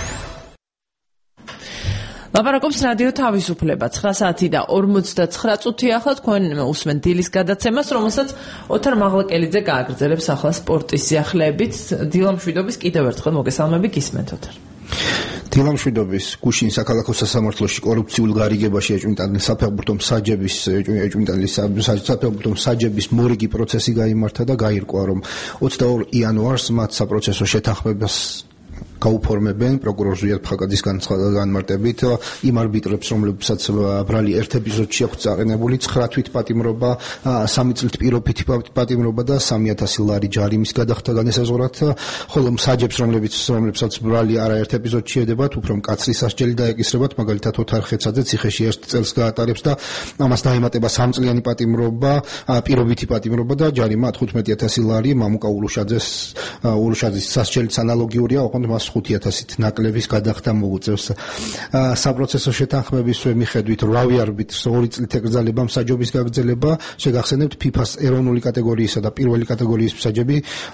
ლაპარაკობს რადიო თავისუფლება ცხრა საათი და ორმოცდაცხრა წუთი. ახლა თქვენ უსმენთ დილის გადაცემას, რომელსაც ოთარ მაღლაკელიძე გააგრძელებს ახლა სპორტის სიახლეებით. დილა მშვიდობის კიდევ ერთხელ მოგესალმები, გისმენთ ოთარ. დილა მშვიდობის. გუშინ საქალაქო სასამართლოში კორუფციულ გარიგებაში ეჭვმიტანილი საფეხბურთო მსაჯების ეჭვმიტანილი საფეხბურთო მსაჯების მორიგი პროცესი გაიმართა და გაირკვა, რომ ოცდაორ იანვარს მათ საპროცესო შეთანხმებას გაუფორმებენ პროკურორ ზვიად ფხაკაძის განმარტებით იმ არბიტრებს, რომლებსაც ბრალი ერთ ეპიზოდში აქვს წაყენებული ცხრა თვით პატიმრობა, სამი წლით პირობითი პატიმრობა და სამი ათასი ლარი ჯარიმის გადახდა განესაზღვრათ, ხოლო მსაჯებს, რომლებიც რომლებსაც ბრალი არა ერთ ეპიზოდში ედებათ, უფრო მკაცრი სასჯელი დაეკისრებათ, მაგალითად ოთარ ხეცაძე ციხეში ერთ წელს გაატარებს და ამას დაემატება სამწლიანი პატიმრობა, პირობითი პატიმრობა და ჯარიმა თხუთმეტი ათასი ლარი. მამუკა ულუშაძეს ულუშაძის სასჯელიც ანალოგიურია, ოღონდ მას ხუთი ათასით ნაკლების გადახდა მოუწევს. საპროცესო შეთანხმების მიხედვით რავი არბიტრს ორი წლით ეკრძალება მსაჯობის გაგრძელება. შეგახსენებთ ფიფას ეროვნული კატეგორიისა და პირველი კატეგორიის მსაჯები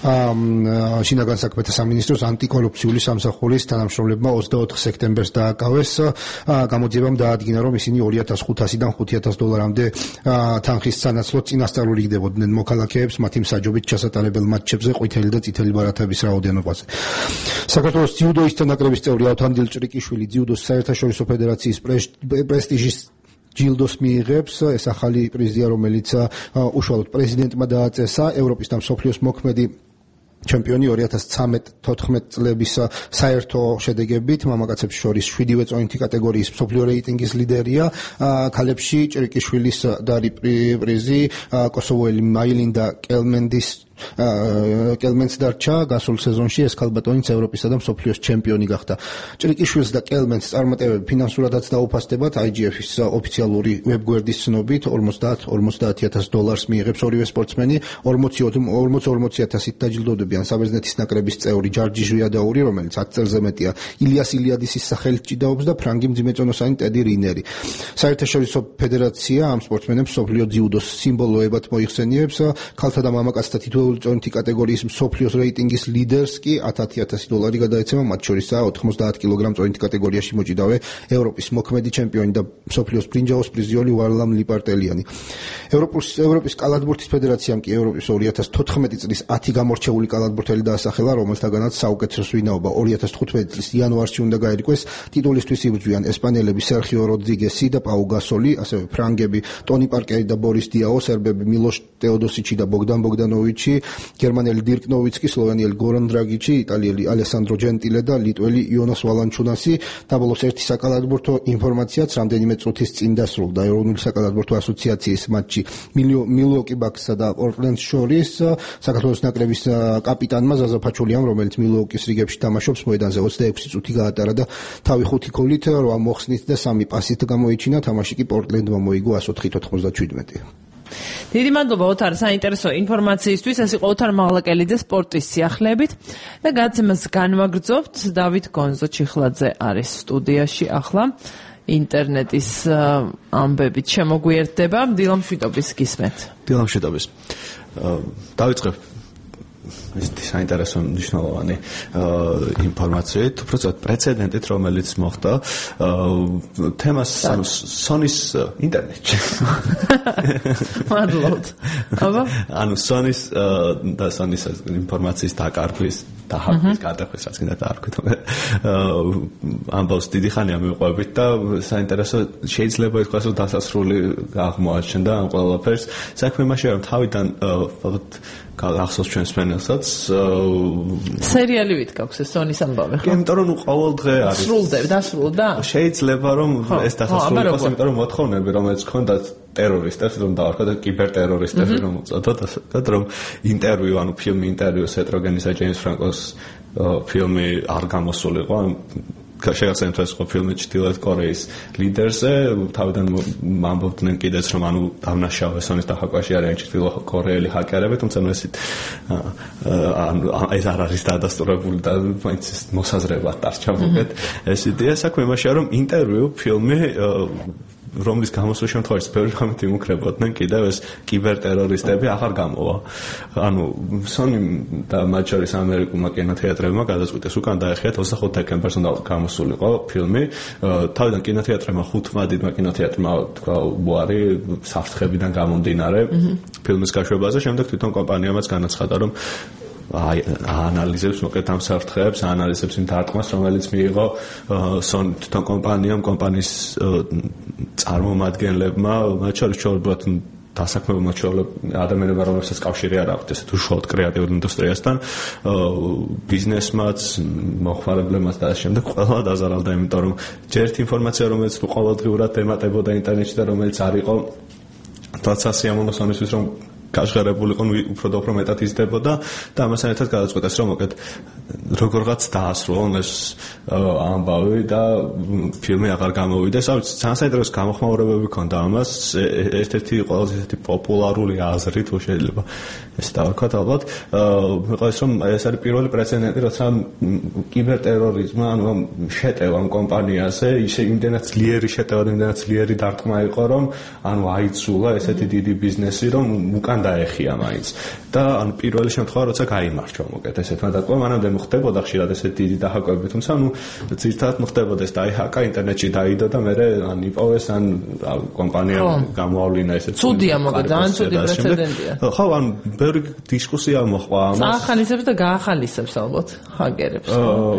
შინაგან საქმეთა სამინისტროს ანტიკორუფციული სამსახურის თანამშრომლებმა ოცდაოთხ სექტემბერს დააკავეს. გამოძიებამ დაადგინა, რომ ისინი ორი ათას ხუთასიდან ხუთი ათას დოლარამდე თანხის სანაცვლოდ წინასწარული იგდებოდნენ მოქალაქეებს მათი მსაჯობით ჩასატარებელ მატჩებზე ყვითელი და წითელი ბარათების რაოდენობაზე. საქართველოს ძიუდოისტთა ნაკრების წევრი ავთანდილ ჭრიკიშვილი ძიუდოს საერთაშორისო ფედერაციის პრესტიჟის ჯილდოს მიიღებს. ეს ახალი პრიზია, რომელიც უშუალოდ პრეზიდენტმა დააწესა. ევროპის და მსოფლიოს მოქმედი ჩემპიონი ორი ათას ცხრამეტ თოთხმეტ წლების საერთო შედეგებით მამაკაცებს შორის შვიდივე წონითი კატეგორიის მსოფლიო რეიტინგის ლიდერია. ქალებში ჭრიკიშვილის დარი პრიზი კოსოვოელი მაილინდა კელმენდის კელმენს დარჩა. გასულ სეზონში ეს ქალბატონიც ევროპისა და მსოფლიოს ჩემპიონი გახდა. ჭრიკიშვილს და კელმენს წარმატებები ფინანსურადაც დაუფასდებათ. აი ჯი ეფ-ის ოფიციალური ვებგვერდის ცნობით ორმოცდაათ ორმოცდაათი ათას დოლარს მიიღებს ორივე სპორტსმენი. ორმოცი ორმოცი ათასით დაჯილდოვდებიან საბერძნეთის ნაკრების წევრი ჯარჯი ჟვიადაური, რომელიც ათ წელზე მეტია ილიას ილიადისის სახელით ჭიდაობს და ფრანგი მძიმეწონოსანი ტედი რინერი. საერთაშორისო ფედერაცია ამ სპორტსმენებს მსოფლიო ძიუდოს სიმბოლოებად მოიხსენიებს. ქალთა და მამაკაცთა თითოეული წონითი კატეგორიის მსოფლიოს რეიტინგის ლიდერს კი ათი ათასი დოლარი გადაეცემა, მათ შორისაა ოთხმოცდაათ კილოგრამ წონითი კატეგორიაში მოჭიდავე ევროპის მოქმედი ჩემპიონი და მსოფლიოს ბრინჯაოს პრიზიორი ვარლამ ლიპარტელიანი. ევროპის ევროპის კალათბურთის ფედერაციამ კი ევროპის ორი ათას თოთხმეტი წლის ათი გამორჩეული კალათბურთელი დაასახელა, რომელთაგანაც საუკეთესო ვინაობა ორი ათას თხუთმეტი წლის იანვარში უნდა გაირკვეს. ტიტულისთვის იბრძვიან ესპანელები სერხიო როდრიგესი და პაუ გასოლი, ასევე ფრანგები ტონი პარკერი და ბორის დიაო, სერბები მილოშ ტეოდოსიჩი და ბოგდან ბოგდანოვიჩი, გერმანელი დირკ ნოვიცკი, სლოვენიელი გორან დრაგიჩი, იტალიელი ალესანდრო ჯენტილე და ლიტველი იონას ვალანჩუნასი. დაბოლოს ერთი საკალათბურთო ინფორმაციაც რამდენიმე წუთის წინ დასრულდა ეროვნული საკალათბურთო ასოციაციის მატჩი მილუოკი ბაქსსა და პორტლენდს შორის. საქართველოს ნაკრების კაპიტანმა ზაზა ფაჩულიამ, რომელიც მილუოკის რიგებში თამაშობს, მოედანზე ოცდაექვსი წუთი გაატარა და თავი ხუთი ქოლით, რვა მოხსნით და სამი პასით გამოიჩინა. თამაში კი პორტლენდმა მოიგო one ninety-seven. დიდი მადლობა ოთარ საინტერესო ინფორმაციისთვის. ეს იყო ოთარ მაღლაკელიძე სპორტის სიახლეებით და გაცემას განვაგრძობთ. დავით გონზო ჩიხლაძე არის სტუდიაში ახლა. ინტერნეტის ამბებით შემოგვიერთდება. დილა მშვიდობის გისმენთ. დილა მშვიდობის. დავიწყებ ესეთი საინტერესო მნიშვნელოვანი ინფორმაციით, უბრალოდ პრეცედენტით, რომელიც მოხდა თემას Sony-ს ინტერნეტში. მადლობთ. აბა, ანუ Sony-ს და Sony-ს ინფორმაციის დაკარგვის დაჰაკვის გადახვის, რაც კიდე დაარქვით. ამბავს დიდი ხანია მივყვებით და საინტერესო შეიძლება ითქვას, რომ დასასრული აღმოაჩნდა ამ ყველაფერს. საქმე იმაშია, რომ თავიდან ალბათ გახსოვს ჩვენს მენელსაც სერიალიwith გაქვს ეს Sony-ს ამბავი, ხო? იმიტომ რომ ყოველ დღე არის. სრულდება, დასრულდა? შეიძლება რომ ეს დასასრული იყოს, იმიტომ რომ მოთხოვნები, რომელიც ჰქონდათ ტერორისტებს, რომ დაარქვა და კიბერტერორისტები რომ უწოდოთ, ასეთ რომ ინტერვიუ, ანუ ფილმი ინტერვიუ სეტროგენისა ჯეიმს ფრანკოს ფილმი არ გამოსულიყო, შეგახსენებთ ეს filmi ჩრდილოეთ კორეის ლიდერზე, თავიდან ამბობდნენ კიდეც რომ ანუ დამნაშავე Sony-ს დახაკვაში არიან ჩრდილოეთ კორეელი ჰაკერები, თუმცა ეს ეს არ არის დადასტურებული და მაინც მოსაზრებად დარჩა მოგეთ. ეს იდეა საქმე იმაშია რომ ინტერვიუ ფილმი რომლის გამოსვლის შემთხვევაში ბევრი რამით იმუქრებოდნენ კიდევ ეს კიბერტერორისტები აღარ გამოვა. ანუ Sony და მათ შორის ამერიკულმა კინოთეატრებმა გადაწყვიტეს უკან დაეხიათ ოცდახუთ დეკემბერს უნდა გამოსულიყო ფილმი. თავიდან კინოთეატრებმა ხუთმა დიდმა კინოთეატრმა თქვა უარი საფრთხებიდან გამომდინარე ფილმის გაშვებაზე. შემდეგ თვითონ კომპანიამაც განაცხადა რომ აი აანალიზებს მოკეთ ამ საფრთხეებს, აანალიზებს იმ დარტყმას, რომელიც მიიღო Sony თვითონ კომპანიამ, კომპანიის წარმომადგენლებმა, მათ შორის ჩაუბრალოდ დასაქმებულმა ადამიანებმა, რომლებსაც კავშირი არ აქვთ ესეთ უშუალოდ კრეატიულ ინდუსტრიასთან, ბიზნესმაც, მოხმარებლებმაც და შემდეგ ყველა დაზარალდა, იმიტომ რომ ჯერ ინფორმაცია, რომელიც ყოველდღიურად ემატებოდა ინტერნეტში და რომელიც არ იყო თვალსასიამოვნო Sony-ისთვის, რომ გაჟღერებულიყო უფრო და უფრო მეტად იზრდებოდა და ამასთან ერთად გადაწყვეტეს რომ მოკეთ როგორღაც დაასრულონ ეს ამბავი და ფილმი აღარ გამოვიდა. ძალიან საინტერესო გამოხმაურებები ჰქონდა ამას. ერთ-ერთი ყველაზე ესეთი პოპულარული აზრი თუ შეიძლება ეს დავარქვათ ალბათ მეყავს რომ ეს არის პირველი პრეცედენტი, როცა კიბერტერორიზმმა ანუ შეტევა ამ კომპანიაზე ისე იმდენად ძლიერი შეტევა, იმდენად ძლიერი დარტყმა იყო, რომ ანუ აიცულა ესეთი დიდი ბიზნესი, რომ უკან დაეხია მაინც. და ანუ პირველი შემთხვევა როცა გაიმარჯვა მოკეთ ესეთმა დარტყმამ, მანამდე მოხდებოდა ხშირად ესეთი დიდი დაჰაკვები, თუმცა ანუ ძირითადად მოხდებოდა ეს დაიჰაკა ინტერნეტში დაიდო და მერე ან იპოვეს ან კომპანიამ გამოავლინა ესეთ. ცუდია მოგა, ძალიან ცუდი პრეცედენტია. ხო, ანუ ბევრი დისკუსია მოხდა ამას. ახალისებს და გაახალისებს ალბათ ჰაკერებს.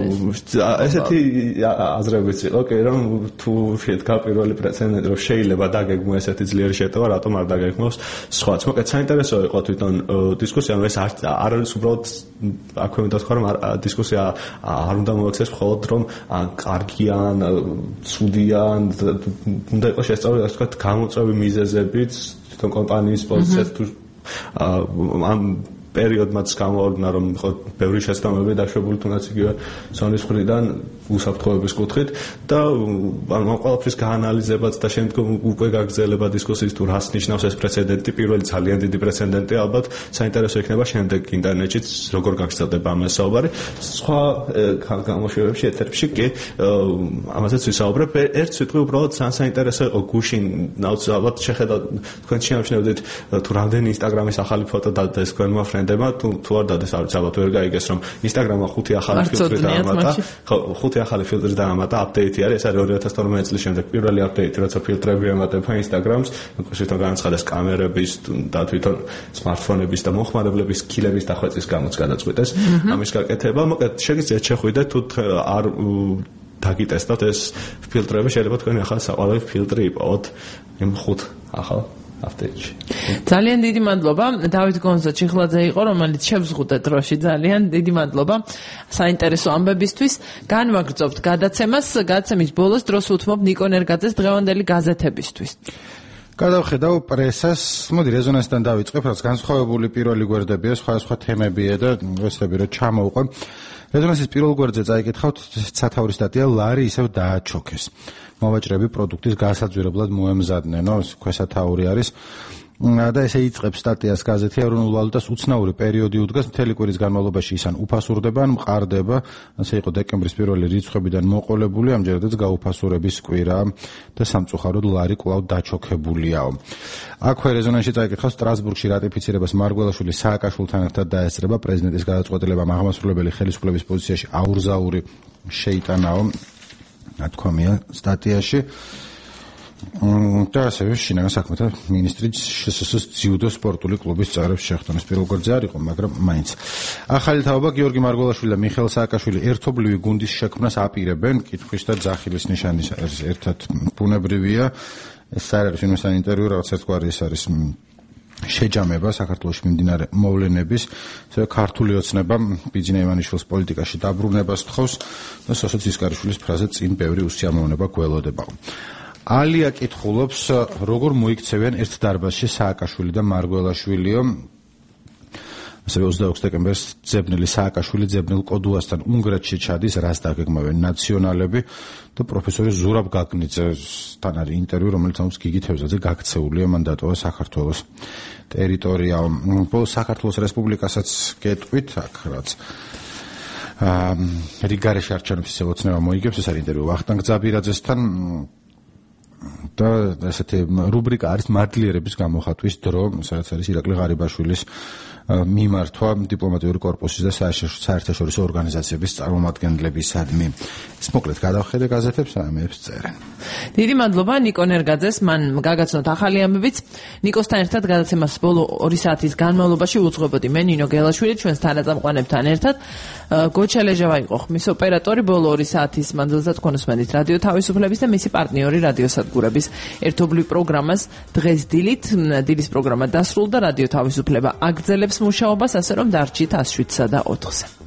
ესეთი აზრებიც იყო, კი რომ თუ შედგა პირველი პრეცედენტი, რომ შეიძლება დაგეგმო ესეთი ძლიერი შეტევა, რატომ არ დაგეგმოს სხვაც. მოკეთ საინტერესო იყო თვითონ დისკუსია, ეს არ არის უბრალოდ აქვე უნდა თქვა რომ დისკუსია არ უნდა მოექცეს მხოლოდ რომ კარგიან, ცუდიან, უნდა იყოს შესწავლილი ასე ვთქვათ გამოწვევი მიზეზებით თვითონ კომპანიის პოზიციას თუ ამ პერიოდმაც გამოვარდნა რომ ხო ბევრი შეცდომები დაშვებული თუნდაც იგივე Sony-ს მხრიდან უსაფრთხოების კუთხით და ამ ყველაფრის გაანალიზებაც და შემდგომ უკვე გაგრძელება დისკუსიის თუ რას ნიშნავს ეს პრეცედენტი, პირველი ძალიან დიდი პრეცედენტი ალბათ საინტერესო იქნება შემდეგ ინტერნეტშიც როგორ გაგრძელდება ამას საუბარი. სხვა გამოშვებებში ეთერებში კი ამაზეც ვისაუბრებ. ერთ სიტყვი უბრალოდ ძალიან საინტერესო იყო გუშინ ალბათ შეხედავთ თქვენ შეამჩნევდით თუ რამდენი Instagram-ის ახალი ფოტო დადეს თქვენმა ფრენდებმა თუ თუ არ დადეს არ ვიცი ალბათ ვერ გაიგეს რომ Instagram-მა ხუთი ახალი ფილტრი დაამატა. ხო ხუთი ახალი ფილტრი დაამატა, აპდეიტი არის, ეს არის ორი ათას თორმეტი წლის შემდეგ პირველი აპდეიტი, როცა ფილტრები ემატება Instagram-ს, თვითონ განაცხადეს კამერების და თვითონ smartphone-ების და მოხმარებლების კილების დახვეწის გამოც გადაწყვეტეს ამის გაკეთება. მოკეთ შეგიძლიათ შეხვიდეთ თუ არ დაგიტესტოთ ეს ფილტრები, შეიძლება თქვენი ახალი საყვარელი ფილტრი იპოვოთ იმ ხუთ ახალ აფთიაჩი. ძალიან დიდი მადლობა. დავით გონზა ჩიხლაძე იყო, რომელიც შევზღუდა დროში. ძალიან დიდი მადლობა საინტერესო ამბებისთვის. განვაგრძობთ გადაცემას. გადაცემის ბოლოს დროს უთმობ ნიკო ნერგაძეს დღევანდელი გაზეთებისთვის. გადავხედავ პრესას, მოდი რეზონანსთან დავიწყებ, რაც განსხვავებული პირველი გვერდებია, სხვადასხვა თემებია და ვეცდები რომ ჩამოვყვე. რეზონანსის პირველ გვერდზე წაიკითხავთ სათაურის სტატია ლარი ისევ დააჩოქეს. მოვაჭრები პროდუქტის გასაძვირებლად მოემზადნენ, ქვესათაური არის. და ესე იწყებს სტატიას გაზეთი ეროვნულ ვალუტას უცნაური პერიოდი უდგას მთელი კვირის განმავლობაში ის ან უფასურდება ან მყარდება, ასე იყო დეკემბრის პირველი რიცხვებიდან მოყოლებული, ამჯერადაც გაუფასურების კვირა და სამწუხაროდ ლარი კვლავ დაჩოქებულიაო. აქვე რეზონანსში წაიკითხავს სტრასბურგში რატიფიცირებას მარგველაშვილი სააკაშვილთან ერთად დაესწრება პრეზიდენტის გადაწყვეტილებამ აღმასრულებელი ხელისუფლების პოზიციაში აურზაური შეიტანაო, ნათქვამია სტატიაში. და ასევე შინაგან საქმეთა მინისტრი შსს ძიუდო სპორტული კლუბის წევრებს შეხვდნენ. პირველ გვერდზე არ იყო, მაგრამ მაინც. ახალი თაობა გიორგი მარგველაშვილი და მიხეილ სააკაშვილი ერთობლივი გუნდის შექმნას აპირებენ. კითხვის და ძახილის ნიშანი ერთად ბუნებრივია. ეს არ არის იმასთან ინტერვიუ, რაღაც ერთგვარი ეს არის შეჯამება საქართველოში მიმდინარე მოვლენების, ესე ქართული ოცნება ბიძინა ივანიშვილის პოლიტიკაში დაბრუნებას თხოვს და სოსო ცისკარიშვილის ფრაზე წინ ბევრი უსიამოვნება გველოდება. ალია კითხულობს, როგორ მოიქცევიან ერთ დარბაზში სააკაშვილი და მარგველაშვილიო. ასევე ოცდაექვსი დეკემბერს ძებნელი სააკაშვილი ძებნელ კოდუასთან უნგრეთში ჩადის, რას დაგეგმავენ ნაციონალები და პროფესორი ზურაბ გაგნიძესთან არის ინტერვიუ, რომელიც ამის გიგი თევზაძე გაქცეულია, მან დატოვა საქართველოს ტერიტორია. ბოლოს საქართველოს რესპუბლიკასაც გეტყვით, აქ რაც რიგარეში არჩევნების ოცნება მოიგებს, ეს არის ინტერვიუ ვახტანგ ძაბირაძესთან. და ესეთი რუბრიკა არის მართლიერების გამოხატვის დრო, სადაც არის ირაკლი ღარიბაშვილის მიმართვა დიპლომატიური კორპუსის და საერთაშორისო ორგანიზაციების წარმომადგენლებისადმი. ეს მოკლედ გადავხედე გაზეთებს, ამებს წერენ. დიდი მადლობა ნიკო ნერგაძეს, მან გაგაცნოთ ახალი ამბებიც. ნიკოსთან ერთად გადაცემას ბოლო ორი საათის განმავლობაში უძღვებოდი მე ნინო გელაშვილი, ჩვენს თანაწამყვანებთან ერთად. გოჩელეჟავა იყო ხმის ოპერატორი, ბოლო ორი საათის მანძილზე თქვენოსმენით რადიო თავისუფლების და მისი პარტნიორი რადიო სადგურების ერთობლივ პროგრამას დღეს დილით. დილის პროგრამა დასრულდა, რადიო თავისუფლება აგრძელებს მუშაობას, ასე რომ დარჩით ას შვიდსა და ოთხზე.